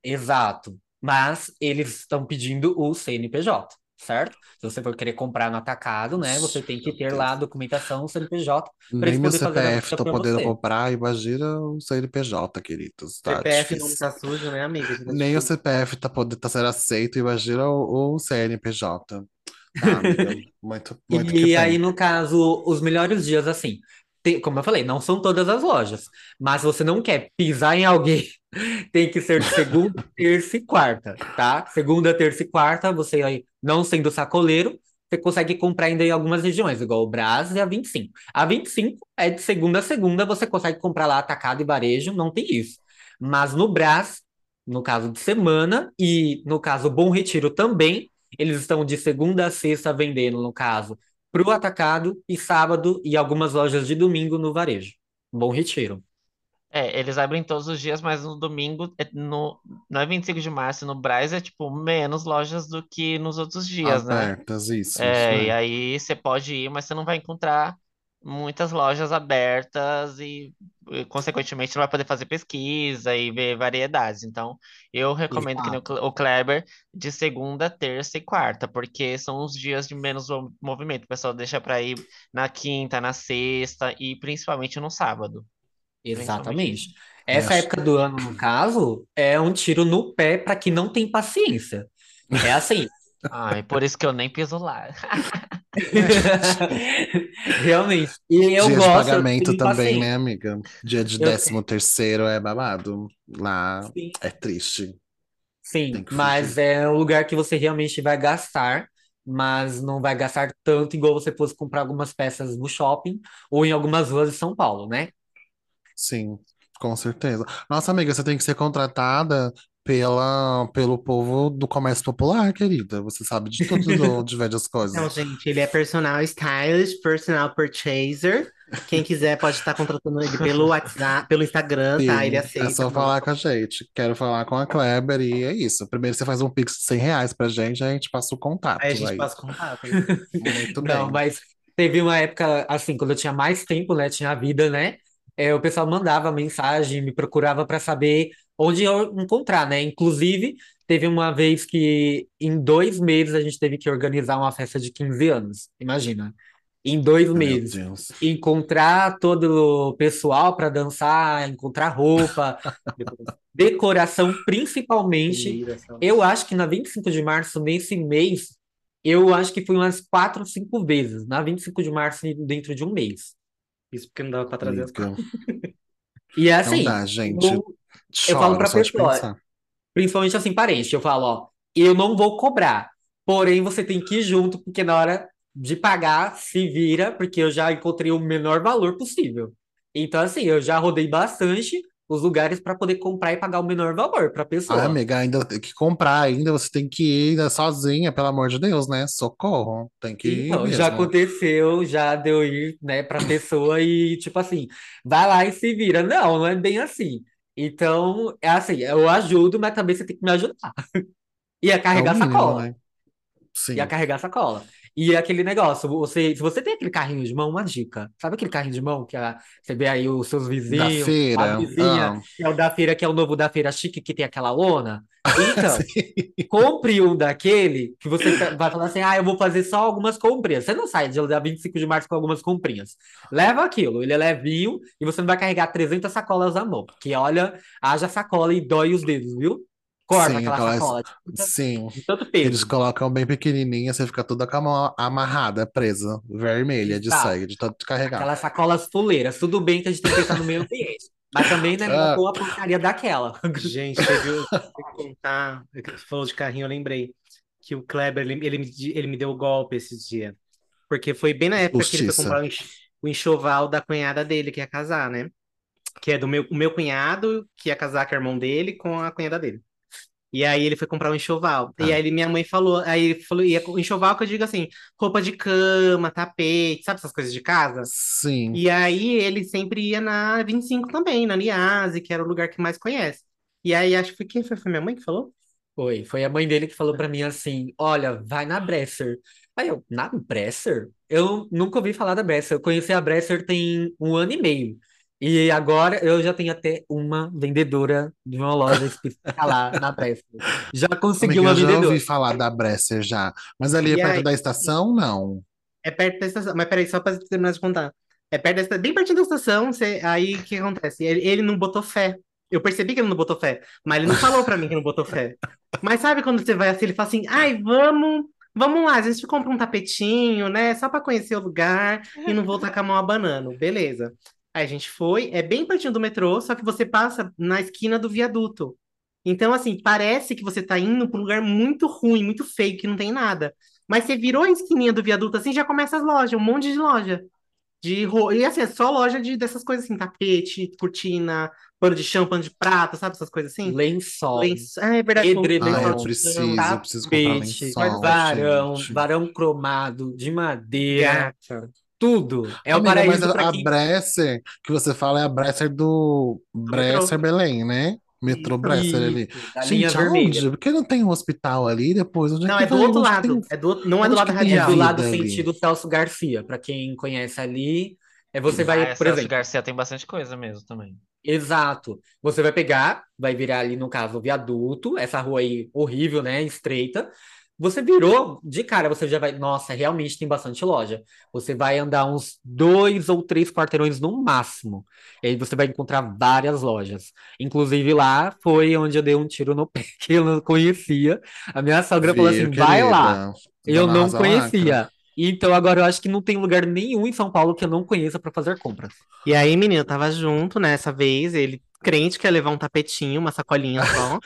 D: Exato. Mas eles estão pedindo o C N P J, certo? Se você for querer comprar no atacado, né, você
B: Ixi,
D: tem que
B: meu
D: ter lá a
B: Deus.
D: documentação, o C N P J, para
B: Nem
D: eles
B: meu
D: poderem fazer a
B: C P F
D: venda
B: tô
D: para
B: podendo
D: você.
B: comprar, imagina o C N P J, queridos. Tá
A: C P F não
B: difícil.
A: tá sujo, né, amiga? Já tá
B: Nem o
A: difícil.
B: C P F tá, podendo, tá sendo aceito, imagina o, o C N P J. Tá, amiga, muito, muito que
D: E aí,
B: tem.
D: no caso, os melhores dias, assim, te- como eu falei, não são todas as lojas, mas se você não quer pisar em alguém, tem que ser de segunda, terça e quarta, tá? Segunda, terça e quarta, você aí, não sendo sacoleiro, você consegue comprar ainda em algumas regiões, igual o Brás e a vinte e cinco. A vinte e cinco é de segunda a segunda, você consegue comprar lá atacado e varejo, não tem isso. Mas no Brás, no caso de semana, e no caso Bom Retiro também, eles estão de segunda a sexta vendendo, no caso, para o atacado e sábado e algumas lojas de domingo no varejo. Bom Retiro.
C: É, eles abrem todos os dias, mas no domingo, é no, não é vinte e cinco de março, no Brás é tipo menos lojas do que nos outros dias, né?
B: Abertas, isso, isso
C: É, e
B: mesmo.
C: aí você pode ir, mas você não vai encontrar muitas lojas abertas e, e, consequentemente, não vai poder fazer pesquisa e ver variedades. Então, eu recomendo que nem o
D: Exato.
C: Cle- o Kleber de segunda, terça e quarta, porque são os dias de menos mo- movimento. O pessoal deixa para ir na quinta, na sexta e principalmente no sábado. Principalmente no
D: Exatamente.
C: sábado.
B: É,
D: Essa
B: acho-
D: época do ano, no caso, é um tiro no pé para quem não tem paciência. É assim.
C: Ai, por isso que eu nem piso lá.
D: Realmente. E eu
B: Dia de
D: gosto, eu
B: pagamento
D: tenho
B: também, né,
D: paciência.
B: amiga? Dia de
D: Eu
B: décimo
D: tenho.
B: terceiro é babado. Lá
D: Sim.
B: é triste. Tem
D: Sim,
B: que fugir.
D: mas é um lugar que você realmente vai gastar, mas não vai gastar tanto igual você fosse comprar algumas peças no shopping ou em algumas ruas de São Paulo, né?
B: Sim, com certeza. Nossa, amiga, você tem que ser contratada pela, pelo povo do comércio popular, querida. Você sabe de tudo do, de vende as coisas.
A: Então, gente, ele é personal stylist, personal purchaser. Quem quiser pode estar contratando ele pelo WhatsApp, pelo Instagram, tá? Ele
B: Sim, é
A: aceita.
B: só falar com a gente. Quero falar com a Kleber e é isso. Primeiro você faz um Pix de cem reais pra gente, aí a gente passa o
A: Aí a
B: contato
A: gente
B: aí.
A: passa contato.
B: Muito
D: Não,
B: bem.
D: mas teve uma época, assim, quando eu tinha mais tempo, né? Tinha vida, né? É, o pessoal mandava mensagem, me procurava para saber onde eu encontrar, né? Inclusive, teve uma vez que em dois meses a gente teve que organizar uma festa de quinze anos. Imagina. Em dois
B: Ai, meu
D: meses.
B: Deus.
D: Encontrar todo o pessoal para dançar, encontrar roupa, decoração, principalmente.
A: Comida, só.
D: Eu acho que na vinte e cinco de março, nesse mês, eu acho que fui umas quatro, cinco vezes. Na vinte e cinco de março, dentro de um mês.
A: Isso porque não dava pra trazer as
B: Amiga.
A: coisas.
D: E é
B: Não
D: assim,
B: dá, gente.
D: eu, eu falo
B: Choro
D: pra
B: só de
D: pessoa,
B: pensar.
D: principalmente assim, parente, eu falo, ó, eu não vou cobrar. Porém, você tem que ir junto, porque na hora de pagar, se vira, porque eu já encontrei o menor valor possível. Então, assim, eu já rodei bastante os lugares para poder comprar e pagar o menor valor para a
B: Ai,
D: pessoa.
B: amiga, ainda tem que comprar, ainda você tem que ir ainda sozinha, pelo amor de Deus, né? Socorro. Tem que ir
D: Então, já
B: mesmo.
D: aconteceu, já deu ir, né, pra pessoa e, tipo assim, vai lá e se vira. Não, não é bem assim. Então, é assim, eu ajudo, mas também você tem que me ajudar. E a
B: É o
D: carregar
B: mínimo,
D: sacola.
B: né?
D: E a
B: Sim.
D: carregar sacola. E aquele negócio, você, se você tem aquele carrinho de mão, uma dica. Sabe aquele carrinho de mão que a- você vê aí os seus
B: Da
D: vizinhos, a
B: feira.
D: vizinha,
B: Ah.
D: que é o da feira, que é o novo da feira chique, que tem aquela lona? Então,
B: Sim.
D: compre um daquele que você pe- vai falar assim: ah, eu vou fazer só algumas comprinhas. Você não sai de dia vinte e cinco de março com algumas comprinhas. Leva aquilo, ele é levinho e você não vai carregar trezentas sacolas à mão. Porque olha, haja sacola e dói os dedos, viu? Corta
B: Sim,
D: aquela
B: aquelas.
D: sacola de tanta-
B: Sim.
D: de tanto
B: Eles
D: peso.
B: colocam bem pequenininha, você fica toda com a mão amarrada, presa, vermelha de
D: Exato.
B: sangue, de tanto carregar.
D: Aquelas sacolas fuleiras. Tudo bem que a gente tem que pensar no meio ambiente. Mas também não é melhor
B: Ah,
D: pôr uma porcaria daquela.
A: Gente, teve o. Tem que contar. Você falou de carrinho, eu lembrei que o Kleber, ele, ele, me, di- ele me deu o golpe esses dias. Porque foi bem na época que ele foi
B: justiça.
A: comprar o enx- o enxoval da cunhada dele, que ia casar, né? Que é do meu, o meu cunhado, que ia casar com o irmão dele, com a cunhada dele. E aí ele foi comprar um enxoval. E
B: Ah,
A: aí ele- minha mãe falou, aí ele falou, ia, com- enxoval que eu digo assim, roupa de cama, tapete, sabe essas coisas de casa?
B: sim.
A: E aí ele sempre ia na vinte e cinco também, na Niase, que era o lugar que mais conhece. E aí acho que foi quem foi? Foi minha mãe que falou?
D: Foi, foi a mãe dele que falou pra mim assim: olha, vai na Bresser. Aí eu, na Bresser? Eu nunca ouvi falar da Bresser. Eu conheci a Bresser tem um ano e meio. E agora eu já tenho até uma vendedora de uma loja específica lá na Bresser. Já consegui
B: Amiga,
D: uma
B: eu já ouvi
D: vendedora.
B: falar da Bresser já, mas ali é
A: E
B: perto
A: aí,
B: da estação, não.
A: é perto da estação. Mas peraí, só pra terminar de contar. É perto da estação, bem pertinho da estação, você- aí o que acontece? Ele, ele não botou fé. Eu percebi que ele não botou fé, mas ele não falou pra mim que não botou fé. Mas sabe quando você vai assim, ele fala assim, ai, vamos, vamos lá, a gente compra um tapetinho, né? Só pra conhecer o lugar e não voltar com a mão abanando. Beleza. Aí a gente foi, é bem pertinho do metrô, só que você passa na esquina do viaduto. Então, assim, parece que você tá indo pra um lugar muito ruim, muito feio, que não tem nada. Mas você virou a esquininha do viaduto assim, já começa as lojas, um monte de loja. De ro... E assim, é só loja de, dessas coisas assim, tapete, cortina, pano de chão, pano de prata, sabe essas coisas assim?
D: Lençol,
A: Lenço... Ah, é verdade, falou
B: Ah, eu
A: lençol
D: edredom,
A: de cama,
B: preciso, eu preciso comprar
D: tapete,
B: lençol,
D: varão,
B: gente.
D: varão cromado de madeira,
A: gata.
D: tudo. É o
B: Amiga, mas
D: paraíso
B: a,
D: para
B: a
D: quem.
B: Bresser que você fala é a Bresser do
A: Do metrô.
B: Bresser Belém, né? Metrô
A: Isso.
B: Bresser ali.
D: Isso, da linha
B: Gente,
D: vermelha.
B: aonde? Por que não tem um hospital ali depois? Onde é
A: Não,
B: que
A: é do
B: vai?
A: outro
B: Onde que tem,
A: lado. É do... outro- Não é do
B: onde
A: lado
B: que
A: da
B: tem
D: É do
A: radial.
D: lado
B: vida ali?
D: sentido Celso Garcia. Para quem conhece ali, é você
C: Ah,
D: vai, por
C: essa Celso
D: exemplo,
C: Garcia tem bastante coisa mesmo também.
D: exato. Você vai pegar, vai virar ali, no caso, o viaduto, essa rua aí horrível, né? Estreita. Você virou, de cara, você já vai. Nossa, realmente tem bastante loja. Você vai andar uns dois ou três quarteirões no máximo. E aí você vai encontrar várias lojas. Inclusive lá foi onde eu dei um tiro no pé que eu não conhecia. A minha sogra falou
B: Viu,
D: assim: vai lá.
B: querida?
D: Eu
B: Dona
D: não
B: Rosa Lacra.
D: conhecia. Então agora eu acho que não tem lugar nenhum em São Paulo que eu não conheça para fazer compras.
A: E aí, menino, tava junto nessa vez, ele crente que ia levar um tapetinho, uma sacolinha só.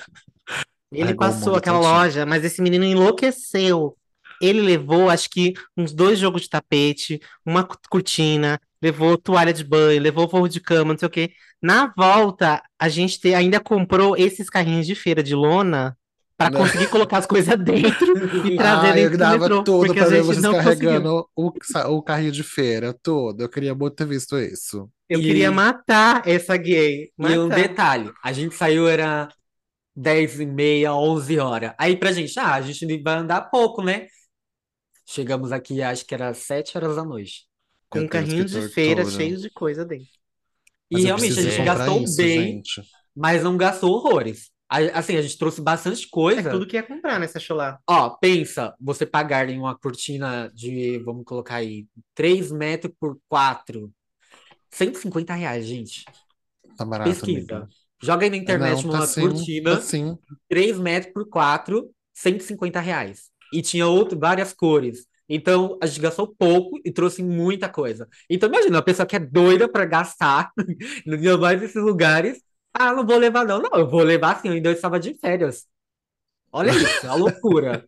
A: Ele
B: Carregou o
A: passou
B: mundo
A: aquela
B: todinho.
A: loja, mas esse menino enlouqueceu. Ele levou, acho que, uns dois jogos de tapete, uma cu- cortina. levou toalha de banho, levou forro de cama, não sei o quê. Na volta, a gente te- ainda comprou esses carrinhos de feira de lona para conseguir colocar as coisas dentro e trazer
B: Ah, eu
A: dentro do
B: dava
A: metrô,
B: tudo
A: porque a
B: pra ver
A: gente
B: vocês
A: não conseguiu.
B: carregando o, sa- o carrinho de feira, tudo. Eu queria muito ter visto isso.
A: Eu queria
D: E,
A: matar essa gay,
D: e um
A: matar.
D: detalhe, a gente saiu, era dez e meia, onze horas. Aí pra gente, ah, a gente vai andar pouco, né? Chegamos aqui, acho que era sete horas da noite.
B: Meu
A: Com
B: Deus, que
A: carrinhos de feira
B: tortura.
A: cheios de coisa dentro.
D: E
B: Mas eu
D: realmente a
B: preciso
D: gente
B: comprar
C: Gente,
D: gastou
B: isso,
D: bem,
B: gente.
D: mas não gastou horrores. A- Assim, a gente trouxe bastante
A: É
D: coisa.
A: tudo que ia comprar nessa show lá.
D: Ó, pensa, você pagar em uma cortina de, vamos colocar aí, três metros por quatro, cento e cinquenta reais, gente.
B: Tá barato, amiga.
D: Pesquisa. Joga aí na
B: É, não,
D: internet
B: tá
D: uma
B: sim, tá
D: cortina,
B: sim.
D: três metros por quatro, cento e cinquenta reais. E tinha outro, várias cores. Então, a gente gastou pouco e trouxe muita coisa. Então, imagina, uma pessoa que é doida para gastar, ainda mais nesses lugares. Ah, não vou levar, não. Não, eu vou levar sim, eu ainda estava de férias. Olha isso, a loucura.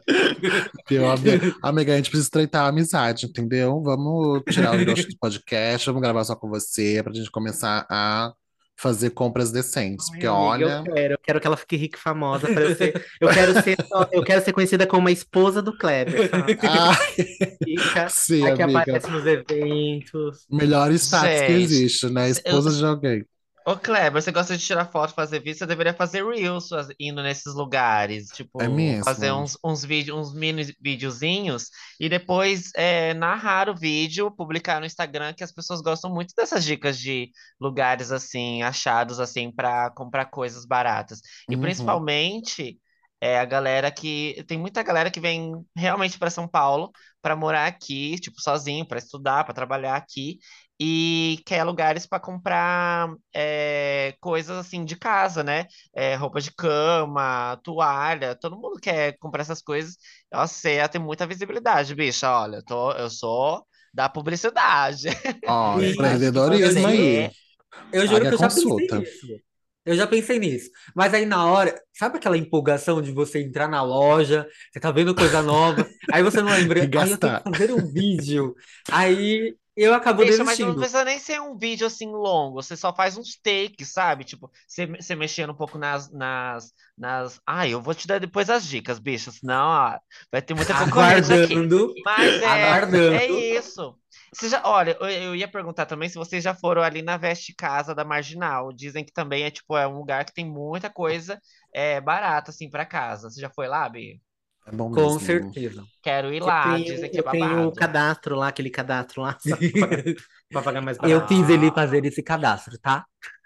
B: Eu, amiga, amiga, a gente precisa estreitar a amizade, entendeu? Vamos tirar o Hiroshi do podcast, vamos gravar só com você, pra gente começar a fazer compras decentes.
A: Ai,
B: Porque,
A: amiga, eu
B: olha.
A: quero. Eu quero que ela fique rica e famosa para eu ser. Eu quero ser, só- eu quero ser conhecida como a esposa do Kleber, sabe?
B: Ah,
A: Rica,
B: sim,
A: aí que
B: amiga.
A: aparece nos eventos.
B: Melhor status que
C: gente.
B: existe, né?
C: Eu,
B: Esposa de alguém.
C: Ô, Kleber, você gosta de tirar foto, fazer vídeo, você deveria fazer Reels faz- indo nesses lugares.
B: É
C: Tipo, fazer
B: mesmo?
C: uns, uns, vídeo, uns mini videozinhos e depois é, narrar o vídeo, publicar no Instagram, que as pessoas gostam muito dessas dicas de lugares assim, achados assim, para comprar coisas baratas. E
B: Uhum.
C: principalmente é, a galera que. Tem muita galera que vem realmente para São Paulo para morar aqui, tipo, sozinho, para estudar, para trabalhar aqui. E quer lugares para comprar é, coisas assim de casa, né? É, roupa de cama, toalha, todo mundo quer comprar essas coisas. Nossa, você ia ter muita visibilidade, bicha. Olha, eu, tô, eu sou da publicidade.
B: Ó,
D: Sim,
C: Acho que
D: eu
B: empreendedorismo
C: você.
B: aí.
D: juro, eu juro
B: Pague
D: que
B: a
D: eu já pensei
B: consulta.
D: nisso. Eu já pensei nisso. Mas aí na hora, sabe aquela empolgação de você entrar na loja, você tá vendo coisa nova, aí você não
B: E
D: lembra, aí eu tenho que
B: gastar.
D: fazer um vídeo. Aí eu acabo
C: Bicha, mas não
D: desistindo.
C: precisa nem ser um vídeo assim longo. Você só faz uns takes, sabe? Tipo, você, você mexendo um pouco nas, nas, nas. Ai, eu vou te dar depois as dicas, bicho. Senão, ó, vai ter muita concorrência aqui.
D: Aguardando,
C: Mas é, é
D: aguardando.
C: isso. Você já, olha, eu, eu ia perguntar também se vocês já foram ali na Veste Casa da Marginal. Dizem que também é tipo é um lugar que tem muita coisa é, barata assim para casa. Você já foi lá, Bi?
B: É bom
D: Com
B: mesmo.
D: certeza.
C: Quero ir
A: Eu
C: lá.
A: tenho,
C: Dizem que é
A: eu tenho o
C: babado.
A: cadastro lá, aquele cadastro lá, sabe? Pra pagar, pra pagar mais
D: Eu
A: barato.
D: fiz ele
C: Ah.
D: fazer esse cadastro, tá?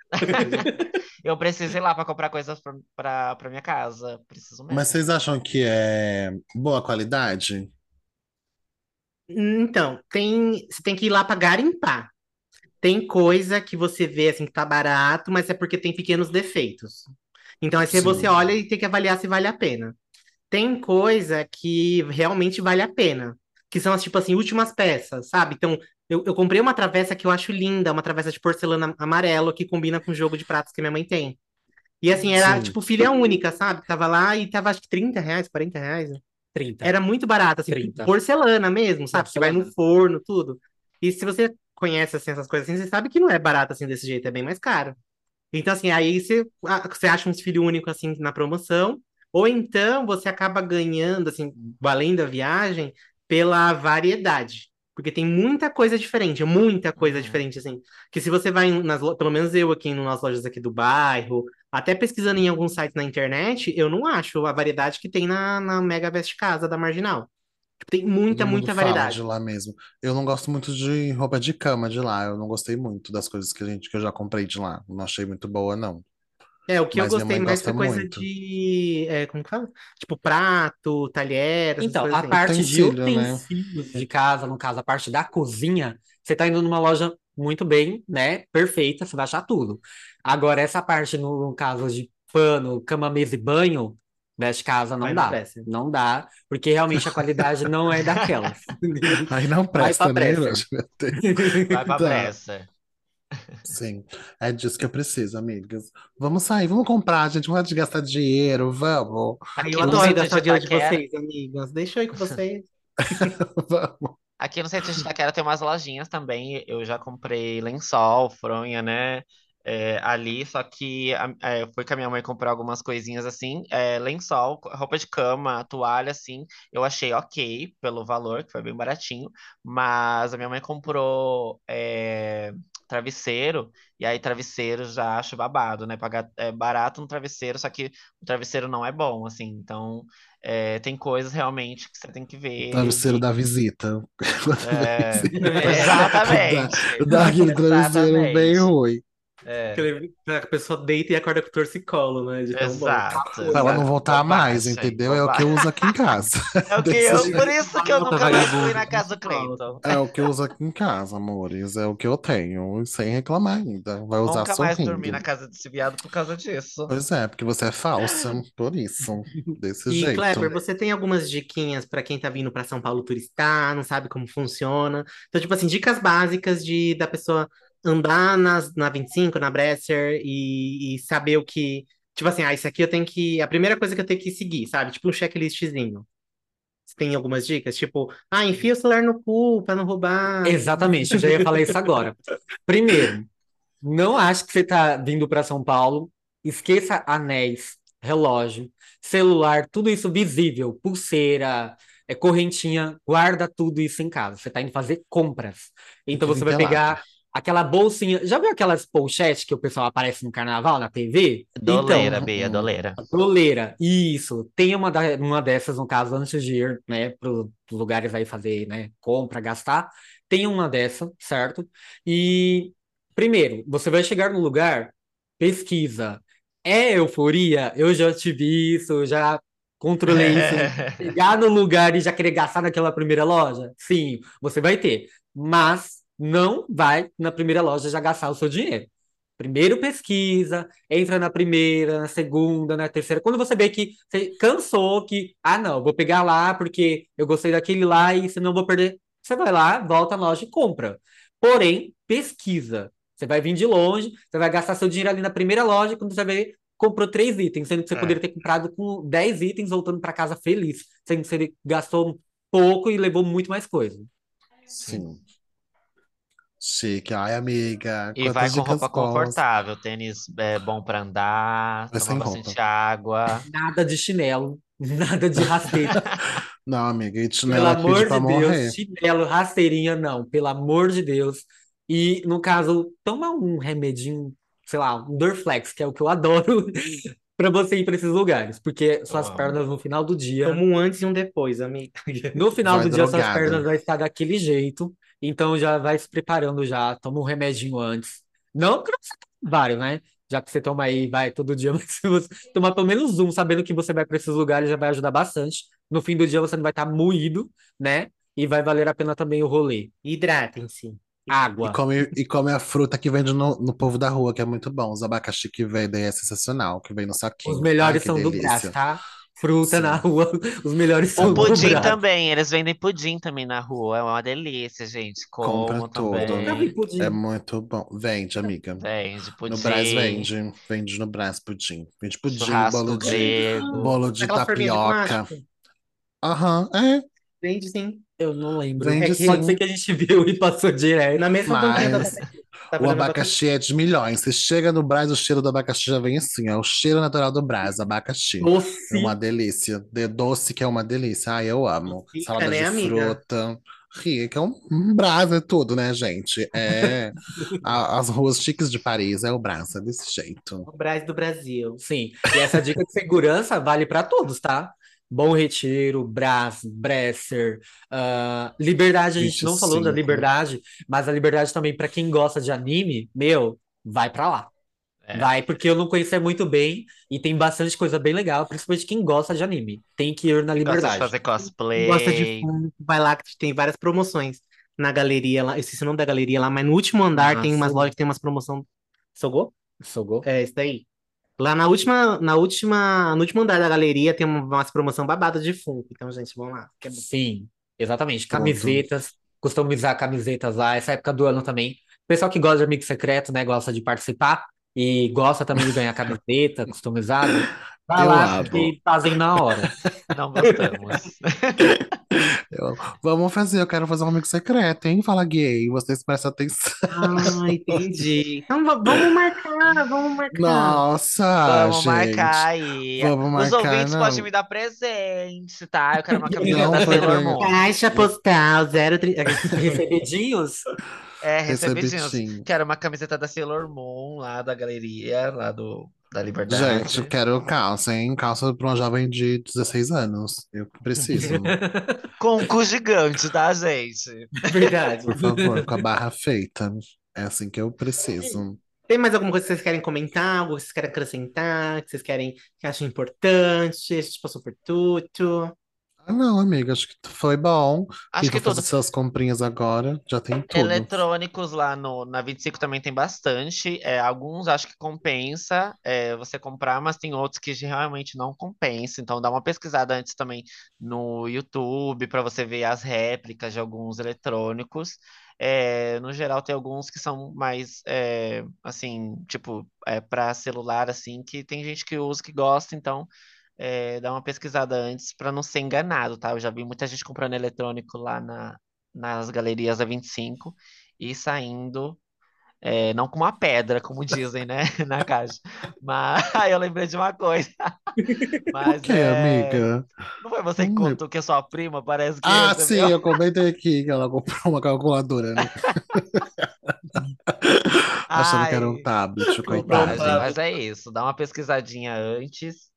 C: Eu preciso ir lá para comprar coisas pra, pra, pra minha casa. Preciso
B: Mas
C: mesmo.
B: vocês acham que é boa qualidade?
A: Então, tem, você tem que ir lá pra garimpar. Tem coisa que você vê assim que tá barato, mas é porque tem pequenos defeitos. Então, aí você você
B: Sim.
A: olha e tem que avaliar se vale a pena. Tem coisa que realmente vale a pena, que são as, tipo assim, últimas peças, sabe? Então, eu, eu comprei uma travessa que eu acho linda, uma travessa de porcelana amarelo que combina com o jogo de pratos que minha mãe tem. E assim, era
B: Sim.
A: tipo filha única, sabe? Tava lá e tava acho que trinta reais, quarenta reais.
D: Trinta,
A: Era muito barato, assim,
D: trinta.
A: porcelana mesmo, sabe? Que vai no
D: Porcelana.
A: forno, tudo. E se você conhece assim, essas coisas assim, você sabe que não é barato assim desse jeito, é bem mais caro. Então, assim, aí você, ah, você acha uns filho único assim na promoção, ou então você acaba ganhando, assim, valendo a viagem, pela variedade. Porque tem muita coisa diferente, muita coisa
C: Uhum.
A: diferente, assim. Que se você vai nas, lo- pelo menos eu aqui nas lojas aqui do bairro, até pesquisando em alguns sites na internet, eu não acho a variedade que tem na, na Mega Best Casa da Marginal. Tipo, tem muita,
B: Todo mundo
A: muita
B: fala de
A: variedade.
B: lá mesmo. Eu não gosto muito de roupa de cama de lá. Eu não gostei muito das coisas que a gente que eu já comprei de lá. Não achei muito boa, não.
A: É, o que eu
B: Mas minha
A: gostei
B: mãe
A: mais
B: gosta
A: foi coisa
B: muito.
A: de. É, como que fala? Tipo, prato, talher, essas
D: Então,
A: coisas
D: a
A: assim.
D: parte de
B: Utensílio, né?
D: utensílios de casa, no caso, a parte da cozinha, você tá indo numa loja muito bem, né? Perfeita, você vai achar tudo. Agora, essa parte, no, no caso de pano, cama, mesa e banho, veste casa, não
A: Vai na
D: dá.
A: pressa.
D: Não dá, porque realmente a qualidade não é daquelas.
B: Aí não
D: Vai pra
B: presta, né,
D: pressa.
B: Hiroshi? Meu Deus.
C: Vai pra
B: Tá.
C: pressa.
B: Sim, é disso que eu preciso, amigas. Vamos sair, vamos comprar, gente. Vamos de gastar dinheiro, vamos.
A: Aí eu
C: Aqui no
A: adoro
B: Vamos,
C: centro
A: gastar
C: de
A: o dinheiro de
C: Itaquera,
A: vocês, amigas. Deixa eu ir com vocês.
B: vamos.
C: Aqui no centro de Itaquera tem umas lojinhas também. Eu já comprei lençol, fronha, né? É, ali, só que a- é, eu fui com a minha mãe comprar algumas coisinhas assim, é, lençol, roupa de cama, toalha, assim, eu achei ok pelo valor, que foi bem baratinho, mas a minha mãe comprou é, travesseiro, e aí travesseiro já acho babado, né? Pagar é, barato no travesseiro, só que o travesseiro não é bom, assim, então é, tem coisas realmente que você tem que
B: O
C: ver
B: travesseiro
C: de.
B: da visita. Quando vem
C: É,
B: assim, dá,
C: exatamente,
B: dá aquele travesseiro bem
C: exatamente.
B: ruim.
C: É,
A: Aquele- A pessoa deita e acorda com torcicolo, né? De tão bom.
C: exato,
B: Pra ela não
C: exato.
B: voltar mais,
C: Bobagem,
B: entendeu? É o que eu
C: bobagem.
B: uso aqui em casa.
C: É o que
B: Desse
C: eu, por
B: jeito.
C: isso que eu
A: Volta,
C: nunca mais fui
A: vagabundo.
C: na casa do
A: Volta.
C: Cleiton.
B: É o que eu uso aqui em casa, amores. É o que eu tenho. Sem reclamar ainda. Vai usar
C: Nunca mais dormi na
B: sorrindo.
C: casa desse viado por causa disso.
B: Pois é, porque você é falsa. Por isso. Desse
A: E,
B: jeito.
A: Kleber, você tem algumas diquinhas para quem tá vindo para São Paulo turistar, não sabe como funciona? Então, tipo assim, dicas básicas de da pessoa andar nas, na vinte e cinco, na Bresser e, e saber o que. Tipo assim, ah, isso aqui eu tenho que. A primeira coisa que eu tenho que seguir, sabe? Tipo um checklistzinho. Você tem algumas dicas? Tipo, ah, enfia o celular no cu para não roubar.
D: Exatamente, eu já ia falar isso agora. Primeiro, não acho que você está vindo para São Paulo. Esqueça anéis, relógio, celular, tudo isso visível, pulseira, é, correntinha, guarda tudo isso em casa. Você está indo fazer compras.
B: Tem
D: Então
B: que vir
D: você vai
B: pelado.
D: pegar aquela bolsinha. Já viu aquelas pochetes que o pessoal aparece no carnaval, na T V? Então,
C: Doleira, Bia,
B: Uhum.
C: doleira.
D: doleira, isso. Tem uma, da- uma dessas, no caso, antes de ir, né, para os lugares aí fazer, né, compra, gastar. Tem uma dessa, certo? E, primeiro, você vai chegar no lugar, pesquisa. É euforia? Eu já tive isso, eu já controlei isso. De chegar no lugar e já querer gastar naquela primeira loja? Sim, você vai ter. Mas não vai na primeira loja já gastar o seu dinheiro. Primeiro pesquisa, entra na primeira, na segunda, na terceira. Quando você vê que você cansou, que, ah, não, vou pegar lá porque eu gostei daquele lá e senão vou perder. Você vai lá, volta na loja e compra. Porém, pesquisa. Você vai vir de longe, você vai gastar seu dinheiro ali na primeira loja, quando você vê, comprou três itens, sendo que você
C: É,
D: poderia ter comprado com dez itens voltando para casa feliz, sendo que você gastou pouco e levou muito mais coisa.
C: sim.
B: Sim. Chique. Ai, amiga.
C: E vai
B: Quantas
C: com
B: dicas
C: roupa
B: boas.
C: confortável, tênis é bom pra andar,
B: Vai
C: tomar
B: sem roupa.
C: bastante água.
D: Nada de chinelo, nada de rasteira.
B: Não, amiga. E de
D: Pelo
B: chinelo é pedir
D: amor
B: pra
D: de Deus,
B: morrer.
D: chinelo, rasteirinha, não, pelo amor de Deus. E, no caso, toma um remedinho, sei lá, um Dorflex, que é o que eu adoro, para você ir para esses lugares, porque
C: Eu
D: suas
C: amo.
D: pernas no final do dia,
A: Toma um antes e um depois, amiga.
D: no final
B: Vai
D: do dia, suas
B: drogada.
D: pernas vai estar daquele jeito, então já vai se preparando já, toma um remedinho antes. Não que você tome vários, né? Já que você toma aí, vai todo dia, mas se você tomar pelo menos um, sabendo que você vai para esses lugares, já vai ajudar bastante. No fim do dia você não vai estar moído, né? E vai valer a pena também o rolê.
A: Hidratem-se.
B: E
D: Água.
B: come, e come a fruta que vende no, no povo da rua, que é muito bom. Os abacaxi que vendem é sensacional, que vem no
D: Os
B: saquinho. Ai,
D: melhores
B: que
D: são do Brás,
B: delícia.
D: tá? Fruta na
B: Sim.
D: rua, os melhores
C: O
D: são do
C: pudim
D: Brás.
C: também, eles vendem pudim também na rua, é uma delícia, gente.
B: Compra
C: Comam
B: tudo.
D: Nunca vi
C: também.
B: É
D: pudim.
B: muito bom. Vende, amiga.
C: Vende
B: No Brás
C: pudim,
B: vende. Vende no Brás pudim. Vende pudim, bolo
C: churrasco
B: de,
C: grego.
B: bolo de
A: Aquelas forminhas de
B: tapioca.
A: plástico?
B: Aham, é.
A: Vende sim.
D: Eu não lembro.
A: É
B: Vende
A: que
D: Pode ser
B: sim.
D: que a gente viu e passou direto.
A: na mesma tampinha do
B: Mas
A: abacaxi. Tá
B: o
A: fazendo abacaxi?
B: abacaxi é de milhões. Você chega no Brás, o cheiro do abacaxi já vem assim. É o cheiro natural do Brás, abacaxi. É uma
D: Doce.
B: delícia. De doce que é uma delícia. Ai, eu amo.
A: Fica,
B: Salada
A: né,
B: de
A: amiga?
B: fruta. Rica, é um, um Brás, é tudo, né, gente? É a- as ruas chiques de Paris, é o Brás, é desse jeito.
A: O Brás do Brasil.
D: Sim. E essa dica de segurança vale para todos, tá? Bom Retiro, Brás, Bresser, ah, Liberdade, a gente
B: vinte e
D: não falou da
B: cinco
D: Liberdade, mas a Liberdade também, para quem gosta de anime, meu, vai para lá.
C: É.
D: Vai, porque eu não conhecia muito bem e tem bastante coisa bem legal, principalmente quem gosta de anime. Tem que ir na
C: Quem gosta de
D: Liberdade.
C: fazer
A: Quem gosta de
C: cosplay.
A: fundo, vai lá que tem várias promoções na galeria lá. Eu esqueci o nome da galeria lá, mas no último andar
D: Ah,
A: tem umas lojas
D: Sogo.
A: que tem umas promoções. Sogou?
D: Sogo.
A: É, isso daí. Lá na última, na última, no último andar da galeria tem uma- umas promoção babada de Funko. Então, gente, vamos lá. Que é bom.
D: Sim, exatamente.
B: tudo.
D: Camisetas, customizar camisetas lá, essa época do ano também. Pessoal que gosta de amigo secreto, né, gosta de participar e gosta também de ganhar camiseta customizada. Vai
B: Eu
D: lá,
B: amo.
D: porque fazem na hora.
C: Não gostamos.
B: Eu- Vamos fazer, eu quero fazer um amigo secreto, hein? Fala gay, vocês prestem atenção.
A: Ah, entendi. Então va- vamos marcar, vamos marcar.
B: Nossa,
C: Vamos marcar
B: gente.
C: aí.
B: Vamos
C: Os
B: marcar,
C: ouvintes podem
B: não.
C: me dar presente, tá? Eu quero uma camiseta
B: Não,
C: da Sailor
B: porque
C: Moon.
A: Caixa postal zero trinta.
D: Recebidinhos?
C: É, recebidinhos.
B: recebidinho.
C: Quero uma camiseta da Sailor Moon, lá da galeria, lá do, da
B: Gente, eu
C: Liberdade.
B: quero calça, hein? Calça para uma jovem de dezesseis anos. Eu preciso,
C: Com um cu gigante, tá, gente?
D: Verdade.
B: por favor, com a barra feita. É assim que eu preciso.
A: Tem mais alguma coisa que vocês querem comentar? Algo que vocês querem acrescentar? Que vocês querem, que acham importante? A gente passou por tudo.
B: Ah, não, amiga, acho que foi bom. Quem
C: Acho
B: for
C: que
B: fazer
C: tudo.
B: suas comprinhas agora, já tem tudo.
C: Eletrônicos lá no, na vinte e cinco também tem bastante. É, alguns acho que compensa é, você comprar, mas tem outros que realmente não compensa. Então dá uma pesquisada antes também no YouTube para você ver as réplicas de alguns eletrônicos. É, no geral tem alguns que são mais é, assim, tipo, é, para celular assim, que tem gente que usa que gosta, então é, dá uma pesquisada antes para não ser enganado, tá? Eu já vi muita gente comprando eletrônico lá na, nas galerias da vinte e cinco e saindo, é, não com uma pedra, como dizem, né, na caixa. Mas aí eu lembrei de uma coisa,
B: O
C: mas
B: quê,
C: é.
B: amiga?
C: Não foi você que
B: Não lembro.
C: contou que a sua prima parece que
B: Ah,
C: recebeu?
B: sim, eu comentei aqui que ela comprou uma calculadora, né? Achando que era um
C: Ai,
B: tablet,
C: bobagem.
B: coitada.
C: Mas é isso, dá uma pesquisadinha antes.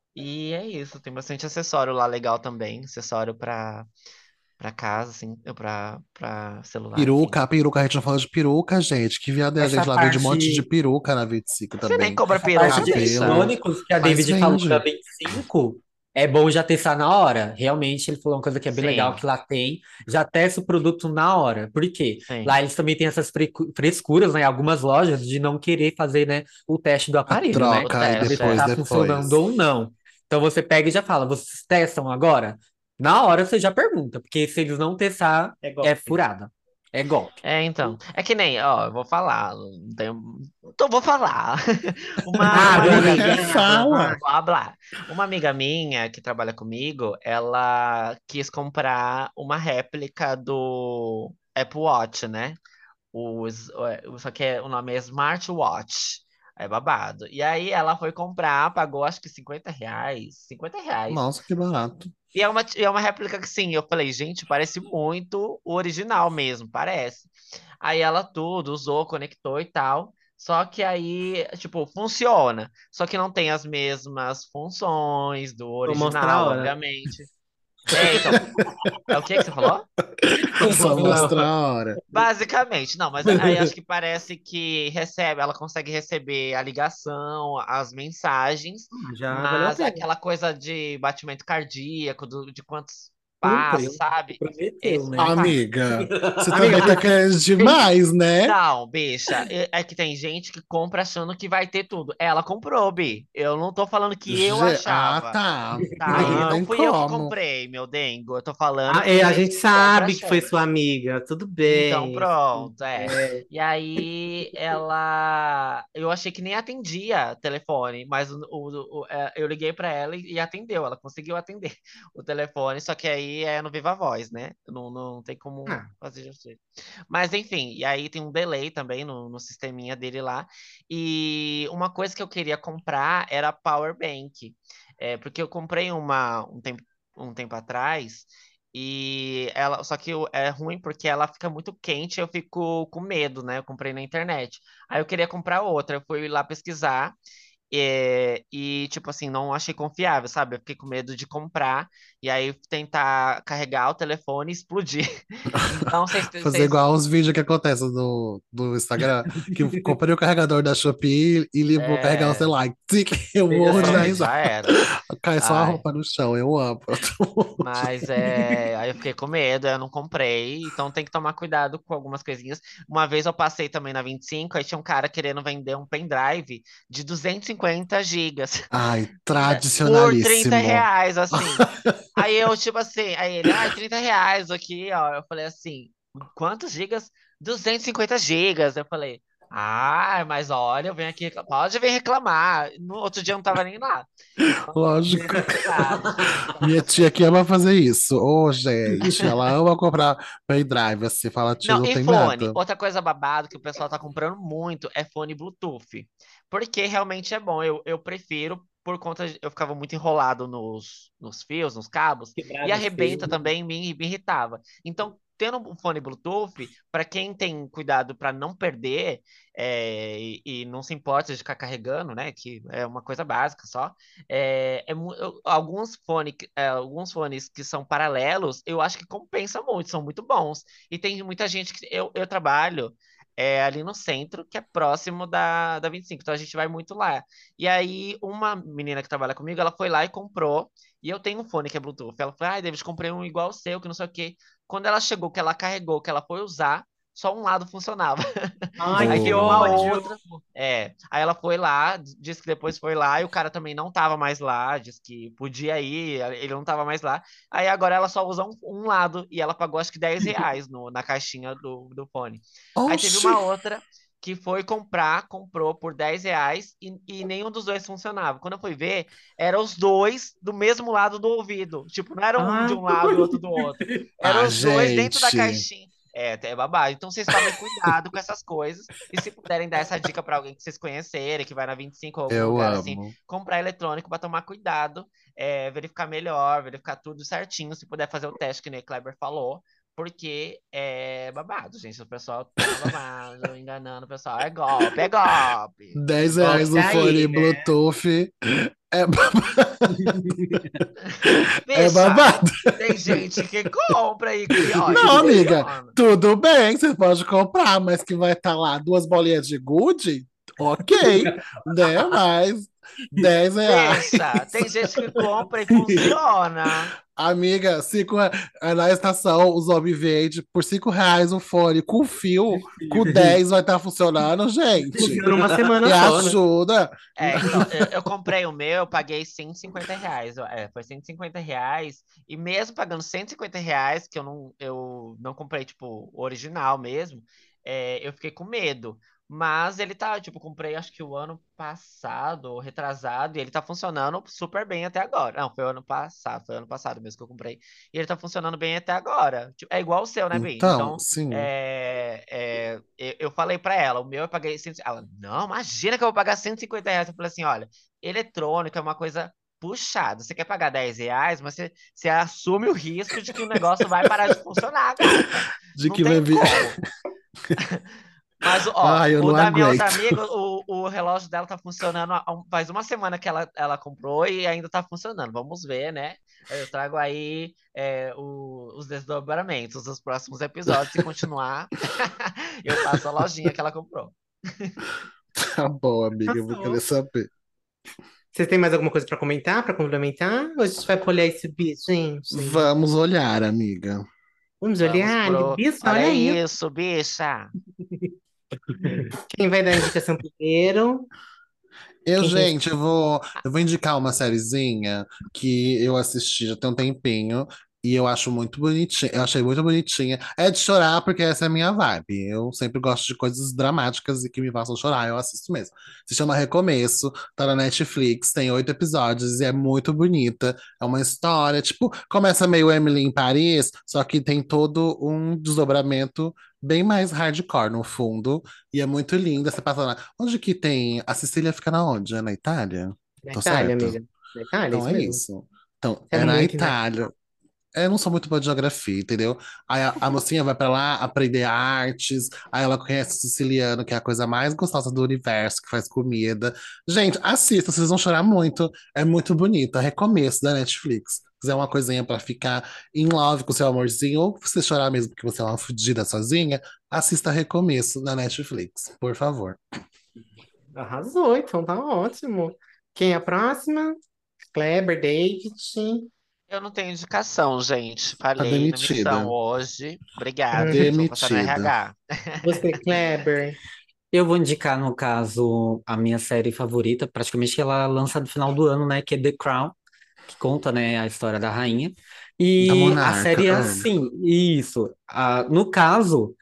C: E é isso, tem bastante acessório lá legal também, acessório para para casa, assim, para para celular, enfim.
B: Peruca, peruca, a gente não falou de peruca, gente. Que viado é a
A: Essa
B: gente lá vende um monte de
A: parte,
B: peruca na vinte e cinco
C: Você nem
B: também.
C: cobra
D: Essa parte
C: peruca,
D: de
B: Cabelo,
C: bicha.
D: eletrônicos que a
B: mas
D: David falou da
B: vende.
D: vinte e cinco, é bom já testar na hora. Realmente, ele falou uma coisa que é bem legal,
C: Sim,
D: que lá tem, já testa o produto na hora. Por quê?
C: sim.
D: Lá eles também têm essas frecu- frescuras, né, em algumas lojas, de não querer fazer, né, o teste do
B: A
D: aparelho, né?
C: O
B: troca e
D: Pra ver
C: teste
D: se
B: depois,
C: é.
D: tá funcionando
B: depois.
D: ou não. Então você pega e já fala, vocês testam agora? Na hora você já pergunta, porque se eles não testar,
A: é
D: é
A: golpe.
D: furada. É golpe.
C: É, então. É que nem, ó, eu vou falar. Não tenho... Então vou falar. Uma,
A: Ah,
C: uma amiga
A: amiga,
C: minha,
A: fala,
B: Fala.
A: vai.
C: blá, blá. Uma amiga minha que trabalha comigo, ela quis comprar uma réplica do Apple Watch, né? Os, é, só que é- o nome é Smartwatch. É babado. E aí ela foi comprar, pagou acho que cinquenta reais. Cinquenta reais.
B: Nossa, que barato.
C: E é uma, e é uma réplica que, sim, eu falei, gente, parece muito o original mesmo, parece. Aí ela tudo usou, conectou e tal. Só que aí, tipo, funciona. Só que não tem as mesmas funções do
A: Vou mostrar a
C: original,
A: hora.
C: obviamente. É, então, é o que que você falou?
B: Só mostra
A: Não.
B: a hora.
C: Basicamente, não, mas aí acho que parece que recebe, ela consegue receber a ligação, as mensagens,
A: Já valeu a
C: mas
A: pena.
C: aquela coisa de batimento cardíaco, do- de quantos passos,
D: Cumpriu.
C: sabe?
D: Prometeu,
C: Esse
D: né?
C: não vai.
B: Amiga, você
A: Amiga,
B: também tá
A: por-
B: querendo demais, né?
C: Não, bicha, é é que tem gente que compra achando que vai ter tudo. Ela comprou, Bi. Eu não tô falando que eu
B: Ge- Ah,
C: achava,
B: tá.
C: tá?
B: Aí não
C: E não
A: não.
B: tem
C: fui eu que
B: como.
C: comprei, meu dengo. Eu tô falando
A: Ah,
C: que
A: é,
C: tem
A: a
C: gente
A: gente
C: que compra
A: sabe que foi
C: achando.
A: sua amiga. Tudo
C: Então,
A: bem.
C: pronto, é.
A: É.
C: E aí, ela. Eu achei que nem atendia telefone, mas o, o- o- é, eu liguei pra ela e, e atendeu. Ela conseguiu atender o telefone, só que aí é no Viva Voz, né? Não, não tem como
A: Ah,
C: fazer justiça. Mas enfim, e aí tem um delay também no, no sisteminha dele lá. E uma coisa que eu queria comprar era a Power Bank. É, porque eu comprei uma um tempo, um tempo atrás. E ela, só que o- é ruim porque ela fica muito quente, eu fico com medo, né? Eu comprei na internet. Aí eu queria comprar outra, eu fui lá pesquisar é, e, tipo assim, não achei confiável, sabe? Eu fiquei com medo de comprar e aí tentar carregar o telefone e explodir. Então, vocês,
B: Fazer
C: vocês,
B: igual os vídeos que acontecem do, do Instagram, que eu comprei o carregador da Shopee e ele vou carregar o
C: é,
B: celular. Tic, eu morro de dar
C: é,
B: risada.
C: já era.
B: Cai só a
C: Ai.
B: roupa no chão, eu amo. Eu tô-
C: Mas é, aí eu fiquei com medo, eu não comprei, então tem que tomar cuidado com algumas coisinhas. Uma vez eu passei também na vinte e cinco, aí tinha um cara querendo vender um pendrive de duzentos e cinquenta gigas
B: Ai,
C: né, por trinta
B: tradicionalíssimo.
C: reais, assim. Aí eu, tipo assim, aí ele, ai, trinta reais aqui, ó. Eu falei assim, quantos gigas? Duzentos e cinquenta gigas. Eu falei, Ah, mas olha, eu venho aqui, recla- pode vir reclamar. No outro dia eu não tava nem lá. Então,
B: Lógico.
C: cuidado, gente, com
B: Minha
C: essas
B: tia
C: coisas.
B: que ama fazer isso. Ô, gente, ela ama comprar pendrive, assim, fala, tia,
C: Não,
B: não
C: e
B: tem
C: fone.
B: nada.
C: Outra coisa babado que o pessoal tá comprando muito é fone Bluetooth. Porque realmente é bom. Eu, eu prefiro, por conta de, eu ficava muito enrolado nos, nos fios, nos cabos, e
D: Quebrava os fios.
C: arrebenta também me, me irritava. Então, tendo um fone Bluetooth, para quem tem cuidado para não perder é, e, e não se importa de ficar carregando, né? Que é uma coisa básica só. É, é mu- eu- alguns fone, é, alguns fones que são paralelos, eu acho que compensa muito, são muito bons. E tem muita gente que eu, eu trabalho é, ali no centro, que é próximo da, da vinte e cinco, então a gente vai muito lá. E aí, uma menina que trabalha comigo, ela foi lá e comprou, e eu tenho um fone que é Bluetooth. Ela falou, ai, David, comprei um igual ao seu, que não sei o quê. Quando ela chegou, que ela carregou, que ela foi usar, só um lado funcionava.
A: Ai,
C: Aí
A: que
C: teve uma
B: Oh.
A: ódio!
C: outra, é. Aí ela foi lá, disse que depois foi lá, e o cara também não tava mais lá, disse que podia ir, ele não tava mais lá. Aí agora ela só usa um, um lado, e ela pagou acho que dez reais no, na caixinha do, do fone. Aí teve
B: Oxi!
C: uma outra que foi comprar, comprou por dez reais, e, e nenhum dos dois funcionava. Quando eu fui ver, eram os dois do mesmo lado do ouvido. Tipo, não era um de
A: Ai,
C: um lado e outro do outro. Eram
B: Ah,
C: os dois dentro da
B: gente,
C: caixinha. É, até é babado. Então vocês tomem cuidado com essas coisas. E se puderem dar essa dica para alguém que vocês conhecerem, que vai na vinte e cinco ou algum
B: eu
C: lugar assim,
B: amo.
C: comprar eletrônico para tomar cuidado, é, verificar melhor, verificar tudo certinho. Se puder fazer o teste que nem o Kleber falou, porque é babado, gente. O pessoal tá babado, enganando o pessoal. É golpe, é golpe.
B: Dez reais
A: golpe
B: no
A: tá
B: fone
A: aí, né?
B: Bluetooth é, ba- é
C: Bicha,
B: babado.
C: tem gente que compra e, e ó, e
B: Não, amiga,
C: funciona.
B: tudo bem, você pode comprar, mas que vai estar lá duas bolinhas de gude? Ok, né? Mas dez reais.
C: Bicha, tem gente que compra e funciona.
B: Amiga, cinco, re- é na estação, os homens vendem por cinco reais um fone com fio, com dez vai estar funcionando, gente.
A: Funciona uma semana
B: Me
A: só, né?
B: ajuda.
C: É, então, eu, eu comprei o meu, eu paguei cento e cinquenta reais. É, foi cento e cinquenta reais. E mesmo pagando cento e cinquenta reais, que eu não, eu não comprei, tipo, o original mesmo, é, eu fiquei com medo. Mas ele tá, tipo, eu comprei acho que o ano passado, ou retrasado, e ele tá funcionando super bem até agora. Não, foi o ano passado, foi o ano passado mesmo que eu comprei. E ele tá funcionando bem até agora. Tipo, é igual o seu, né, Bim?
B: Então,
C: Então,
B: sim.
C: é, é, eu eu falei pra ela, o meu eu paguei cem. Ela, não, imagina que eu vou pagar cento e cinquenta reais. Eu falei assim, olha, eletrônico é uma coisa puxada. Você quer pagar dez reais, mas você, você assume o risco de que o negócio vai parar de funcionar, gata.
B: De
C: Não
B: que vai
C: tem
B: vir.
C: como. Mas, ó,
B: Ai, eu
C: o
B: não
C: da minha outra
B: aguento.
C: amiga, o, o relógio dela tá funcionando há um- faz uma semana que ela, ela comprou e ainda tá funcionando. Vamos ver, né? Eu trago aí é, o- os desdobramentos dos próximos episódios. Se continuar, eu passo a lojinha que ela comprou.
B: Tá bom, amiga, eu vou querer
A: Passou.
B: saber.
A: Vocês têm mais alguma coisa pra comentar, pra complementar? Ou a gente vai olhar esse bicho, gente?
B: Vamos olhar, amiga.
A: Vamos
C: Vamos
A: olhar?
C: pro.
A: Bicho,
C: Olha
A: olha aí.
C: isso, bicha!
A: Quem vai dar a indicação primeiro?
B: Eu,
A: Quem tem...
B: gente, eu vou, eu vou indicar uma sériezinha que eu assisti já tem um tempinho e eu acho muito bonitinha. Eu achei muito bonitinha. É de chorar porque essa é a minha vibe. Eu sempre gosto de coisas dramáticas e que me façam chorar. Eu assisto mesmo. Se chama Recomeço, tá na Netflix, tem oito episódios e é muito bonita. É uma história, tipo, começa meio Emily em Paris, só que tem todo um desdobramento bem mais hardcore no fundo. E é muito linda. Você passa lá. Onde que tem. A Sicília fica na onde? É na Itália?
A: Na
B: Tô
A: Itália,
B: certo?
A: amiga. Na Itália,
B: Então
A: isso
B: é
A: mesmo.
B: isso. Então,
A: Você é
B: é na
A: muito na...
B: Itália. Eu não sou muito boa de geografia, entendeu? Aí a, a mocinha vai pra lá aprender artes, aí ela conhece o siciliano, que é a coisa mais gostosa do universo, que faz comida. Gente, assista, vocês vão chorar muito. É muito bonito. É recomeço da Netflix. Se quiser uma coisinha pra ficar in love com seu amorzinho, ou você chorar mesmo porque você é uma fodida sozinha, assista Recomeço na Netflix, por favor.
A: Arrasou, então tá ótimo. Quem é a próxima? Kleber, David.
C: Eu não tenho indicação, gente.
B: Tá
C: Falhei na missão
B: demitida.
C: hoje. Obrigado, gente. Vou passar no
B: Demitida.
C: R H.
A: Você, Kleber.
D: Eu vou indicar, no caso, a minha série favorita, praticamente que ela lança no final do ano, né? Que é The Crown, que conta, né, a história da rainha.
B: Da
D: E a
B: Monarca,
D: série é
B: amo.
D: assim, isso. Ah, no caso.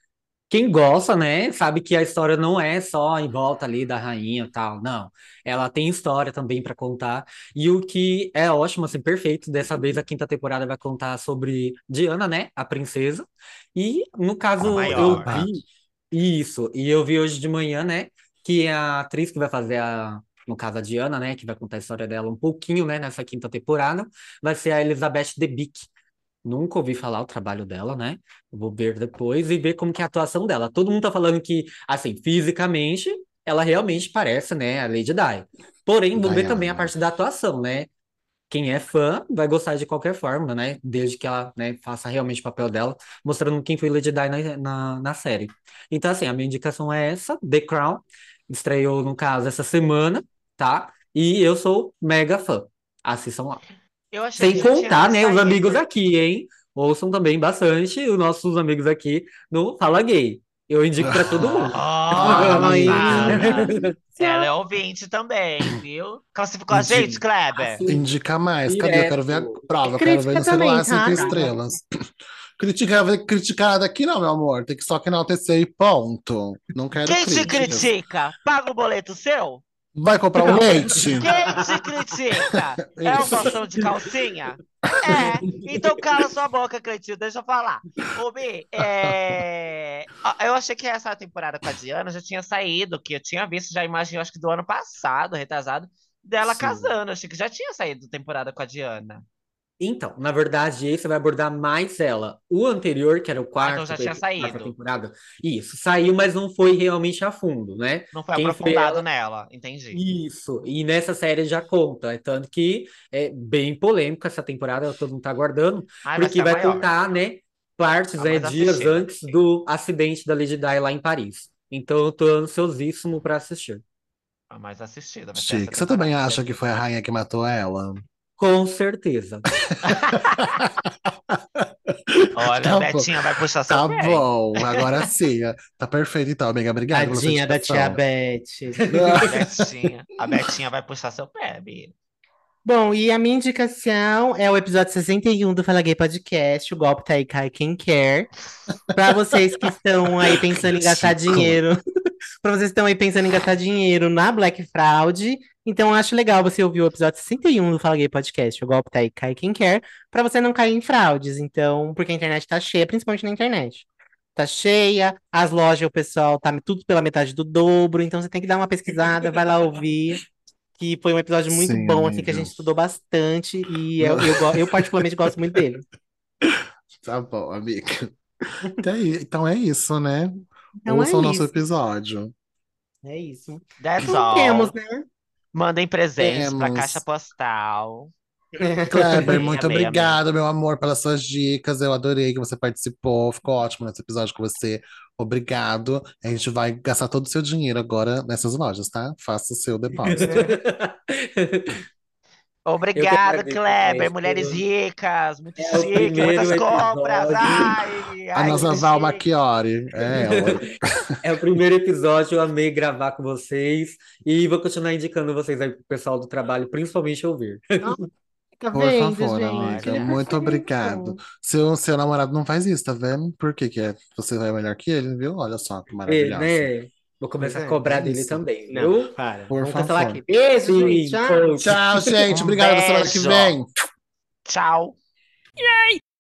D: quem gosta, né, sabe que a história não é só em volta ali da rainha e tal, não. Ela tem história também para contar. E o que é ótimo, assim, perfeito, dessa vez a quinta temporada vai contar sobre Diana, né, a princesa. E no
C: A
D: caso eu
C: maior.
B: Babado.
D: vi isso, e eu vi hoje de manhã, né, que a atriz que vai fazer a No caso, a Diana, né, que vai contar a história dela um pouquinho, né, nessa quinta temporada, vai ser a Elizabeth Debicki. Nunca ouvi falar o trabalho dela, né? Eu vou ver depois e ver como que é a atuação dela. Todo mundo tá falando que, assim, fisicamente, ela realmente parece, né, a Lady Di. Porém, vou ver também a
B: Diana.
D: parte da atuação, né? Quem é fã vai gostar de qualquer forma, né? Desde que ela, né, faça realmente o papel dela, mostrando quem foi Lady Di na, na, na série. Então, assim, a minha indicação é essa, The Crown. Estreou, no caso, essa semana, tá? E eu sou mega fã. Assistam lá.
C: Eu achei que
D: Sem
C: já tinha até
D: contar, né, os amigos
C: saído.
D: aqui, hein? Ouçam também bastante os nossos amigos aqui no Fala Gay. Eu indico pra todo mundo.
B: Ai,
C: Oh,
B: amiga.
C: passada. Ela é ouvinte também, viu? Classificou a gente,
B: Indi-
C: Kleber?
D: Assim,
B: Indica mais. Cadê? Eu quero ver a
D: direto.
B: prova. Eu quero ver
A: Crítica
B: no
A: também,
B: celular cinco
A: tá?
B: estrelas. Critica, criticada aqui não, meu amor. Tem que só que enaltecer e ponto. Não quero
C: Quem te
B: críticas.
C: critica? Paga o boleto seu?
B: Vai comprar um leite?
C: Quem te critica? É um
B: Isso.
C: calção de calcinha? É. Então cala sua boca, Cleitinho, deixa eu falar. Ô, Mi, é... ah, eu achei que essa temporada com a Diana já tinha saído, que eu tinha visto já a imagem, eu acho que do ano passado, retrasado, dela
B: Sim.
C: casando. Achei que já tinha saído temporada com a Diana.
D: Então, na verdade, esse vai abordar mais ela. O anterior, que era o
C: Ah, então
D: quarto,
C: já tinha
D: quarta
C: saído.
D: temporada, isso, saiu, mas não foi realmente a fundo, né?
C: Não foi
D: Quem foi
C: aprofundado
D: ela?
C: nela, entendi.
D: Isso, e nessa série já conta, é tanto que é bem polêmico essa temporada, todo mundo tá aguardando,
C: Ai, vai ser
D: porque
C: a
D: vai
C: maior,
D: contar, né, partes,
C: a
D: né,
C: mais
D: dias
C: assistida.
D: antes do acidente da Lady Di lá em Paris. Então eu tô ansiosíssimo para assistir.
C: A mais assistida, vai ser essa
B: Chique. Você também
C: temporada,
B: acha que foi a
C: certeza.
B: rainha que matou ela?
D: Com certeza.
C: Olha, a
B: Tá bom.
C: Betinha vai puxar seu
B: Tá
C: pé, hein?
B: bom. Agora sim. Tá perfeito então, amiga. Obrigado pela sua
A: Tadinha da tia
B: indicação.
A: Beth.
C: A Betinha, a Betinha vai puxar seu pé, Bia.
A: Bom, e a minha indicação é o episódio sessenta e um do Fala Gay Podcast, o golpe tá aí, cai quem quer. Para vocês que estão aí pensando em gastar
B: Chico.
A: dinheiro, para vocês que estão aí pensando em gastar dinheiro na Black Fraud, então eu acho legal você ouvir o episódio sessenta e um do Fala Gay Podcast, o golpe tá aí, cai quem quer, para você não cair em fraudes. Então, porque a internet tá cheia, principalmente na internet. Tá cheia, as lojas, o pessoal tá tudo pela metade do dobro, então você tem que dar uma pesquisada, vai lá ouvir, que foi um episódio muito
B: Sim,
A: bom, assim, que a
B: amiga.
A: gente estudou bastante, e eu, eu, go- eu particularmente gosto muito dele.
B: Tá bom, amiga. Então é i- então é isso, né?
A: Então é
B: Ouça o nosso
A: isso,
B: episódio.
A: é isso.
C: That's
A: Então temos,
C: all.
A: né?
C: Mandem presentes pra caixa
B: Temos.
C: postal.
B: Kleber,
C: Amei,
B: muito
C: amei, amei.
B: obrigado, meu amor, pelas suas dicas. Eu adorei que você participou. Ficou ótimo nesse episódio com você. Obrigado. A gente vai gastar todo o seu dinheiro agora nessas lojas, tá? Faça o seu depósito.
D: Eu que
C: Obrigado,
D: agradeço,
C: Kleber.
D: gente.
C: Mulheres ricas, muito
D: É o
C: chique, muitas
D: primeiro
C: compras.
D: episódio.
C: Ai,
B: A
C: ai,
B: nossa
C: muito
B: Val
C: chique.
B: Machiori, é ela.
D: É o primeiro episódio, eu amei gravar com vocês e vou continuar indicando vocês aí pro pessoal do trabalho, principalmente ouvir.
A: Ah, fica
B: Por
A: vendo,
B: favor,
A: gente.
B: amiga,
A: Ele é
C: Olha,
B: muito obrigado.
A: perfeito.
B: Seu, seu namorado não faz isso, tá vendo? Por que que é? Você é melhor que ele, viu? Olha só que
D: É,
B: maravilhosa.
D: né? Vou
A: Pois
D: começar a
A: é.
D: cobrar
B: É
D: dele
B: isso.
D: também,
A: Não,
D: viu?
A: para.
B: Por
A: Vamos cancelar
B: favor.
A: aqui. Beijo, gente.
D: Sim,
A: Tchau.
D: coach.
B: Tchau, gente.
C: um
B: Obrigado. Até semana que
C: beijo.
B: vem.
C: Tchau.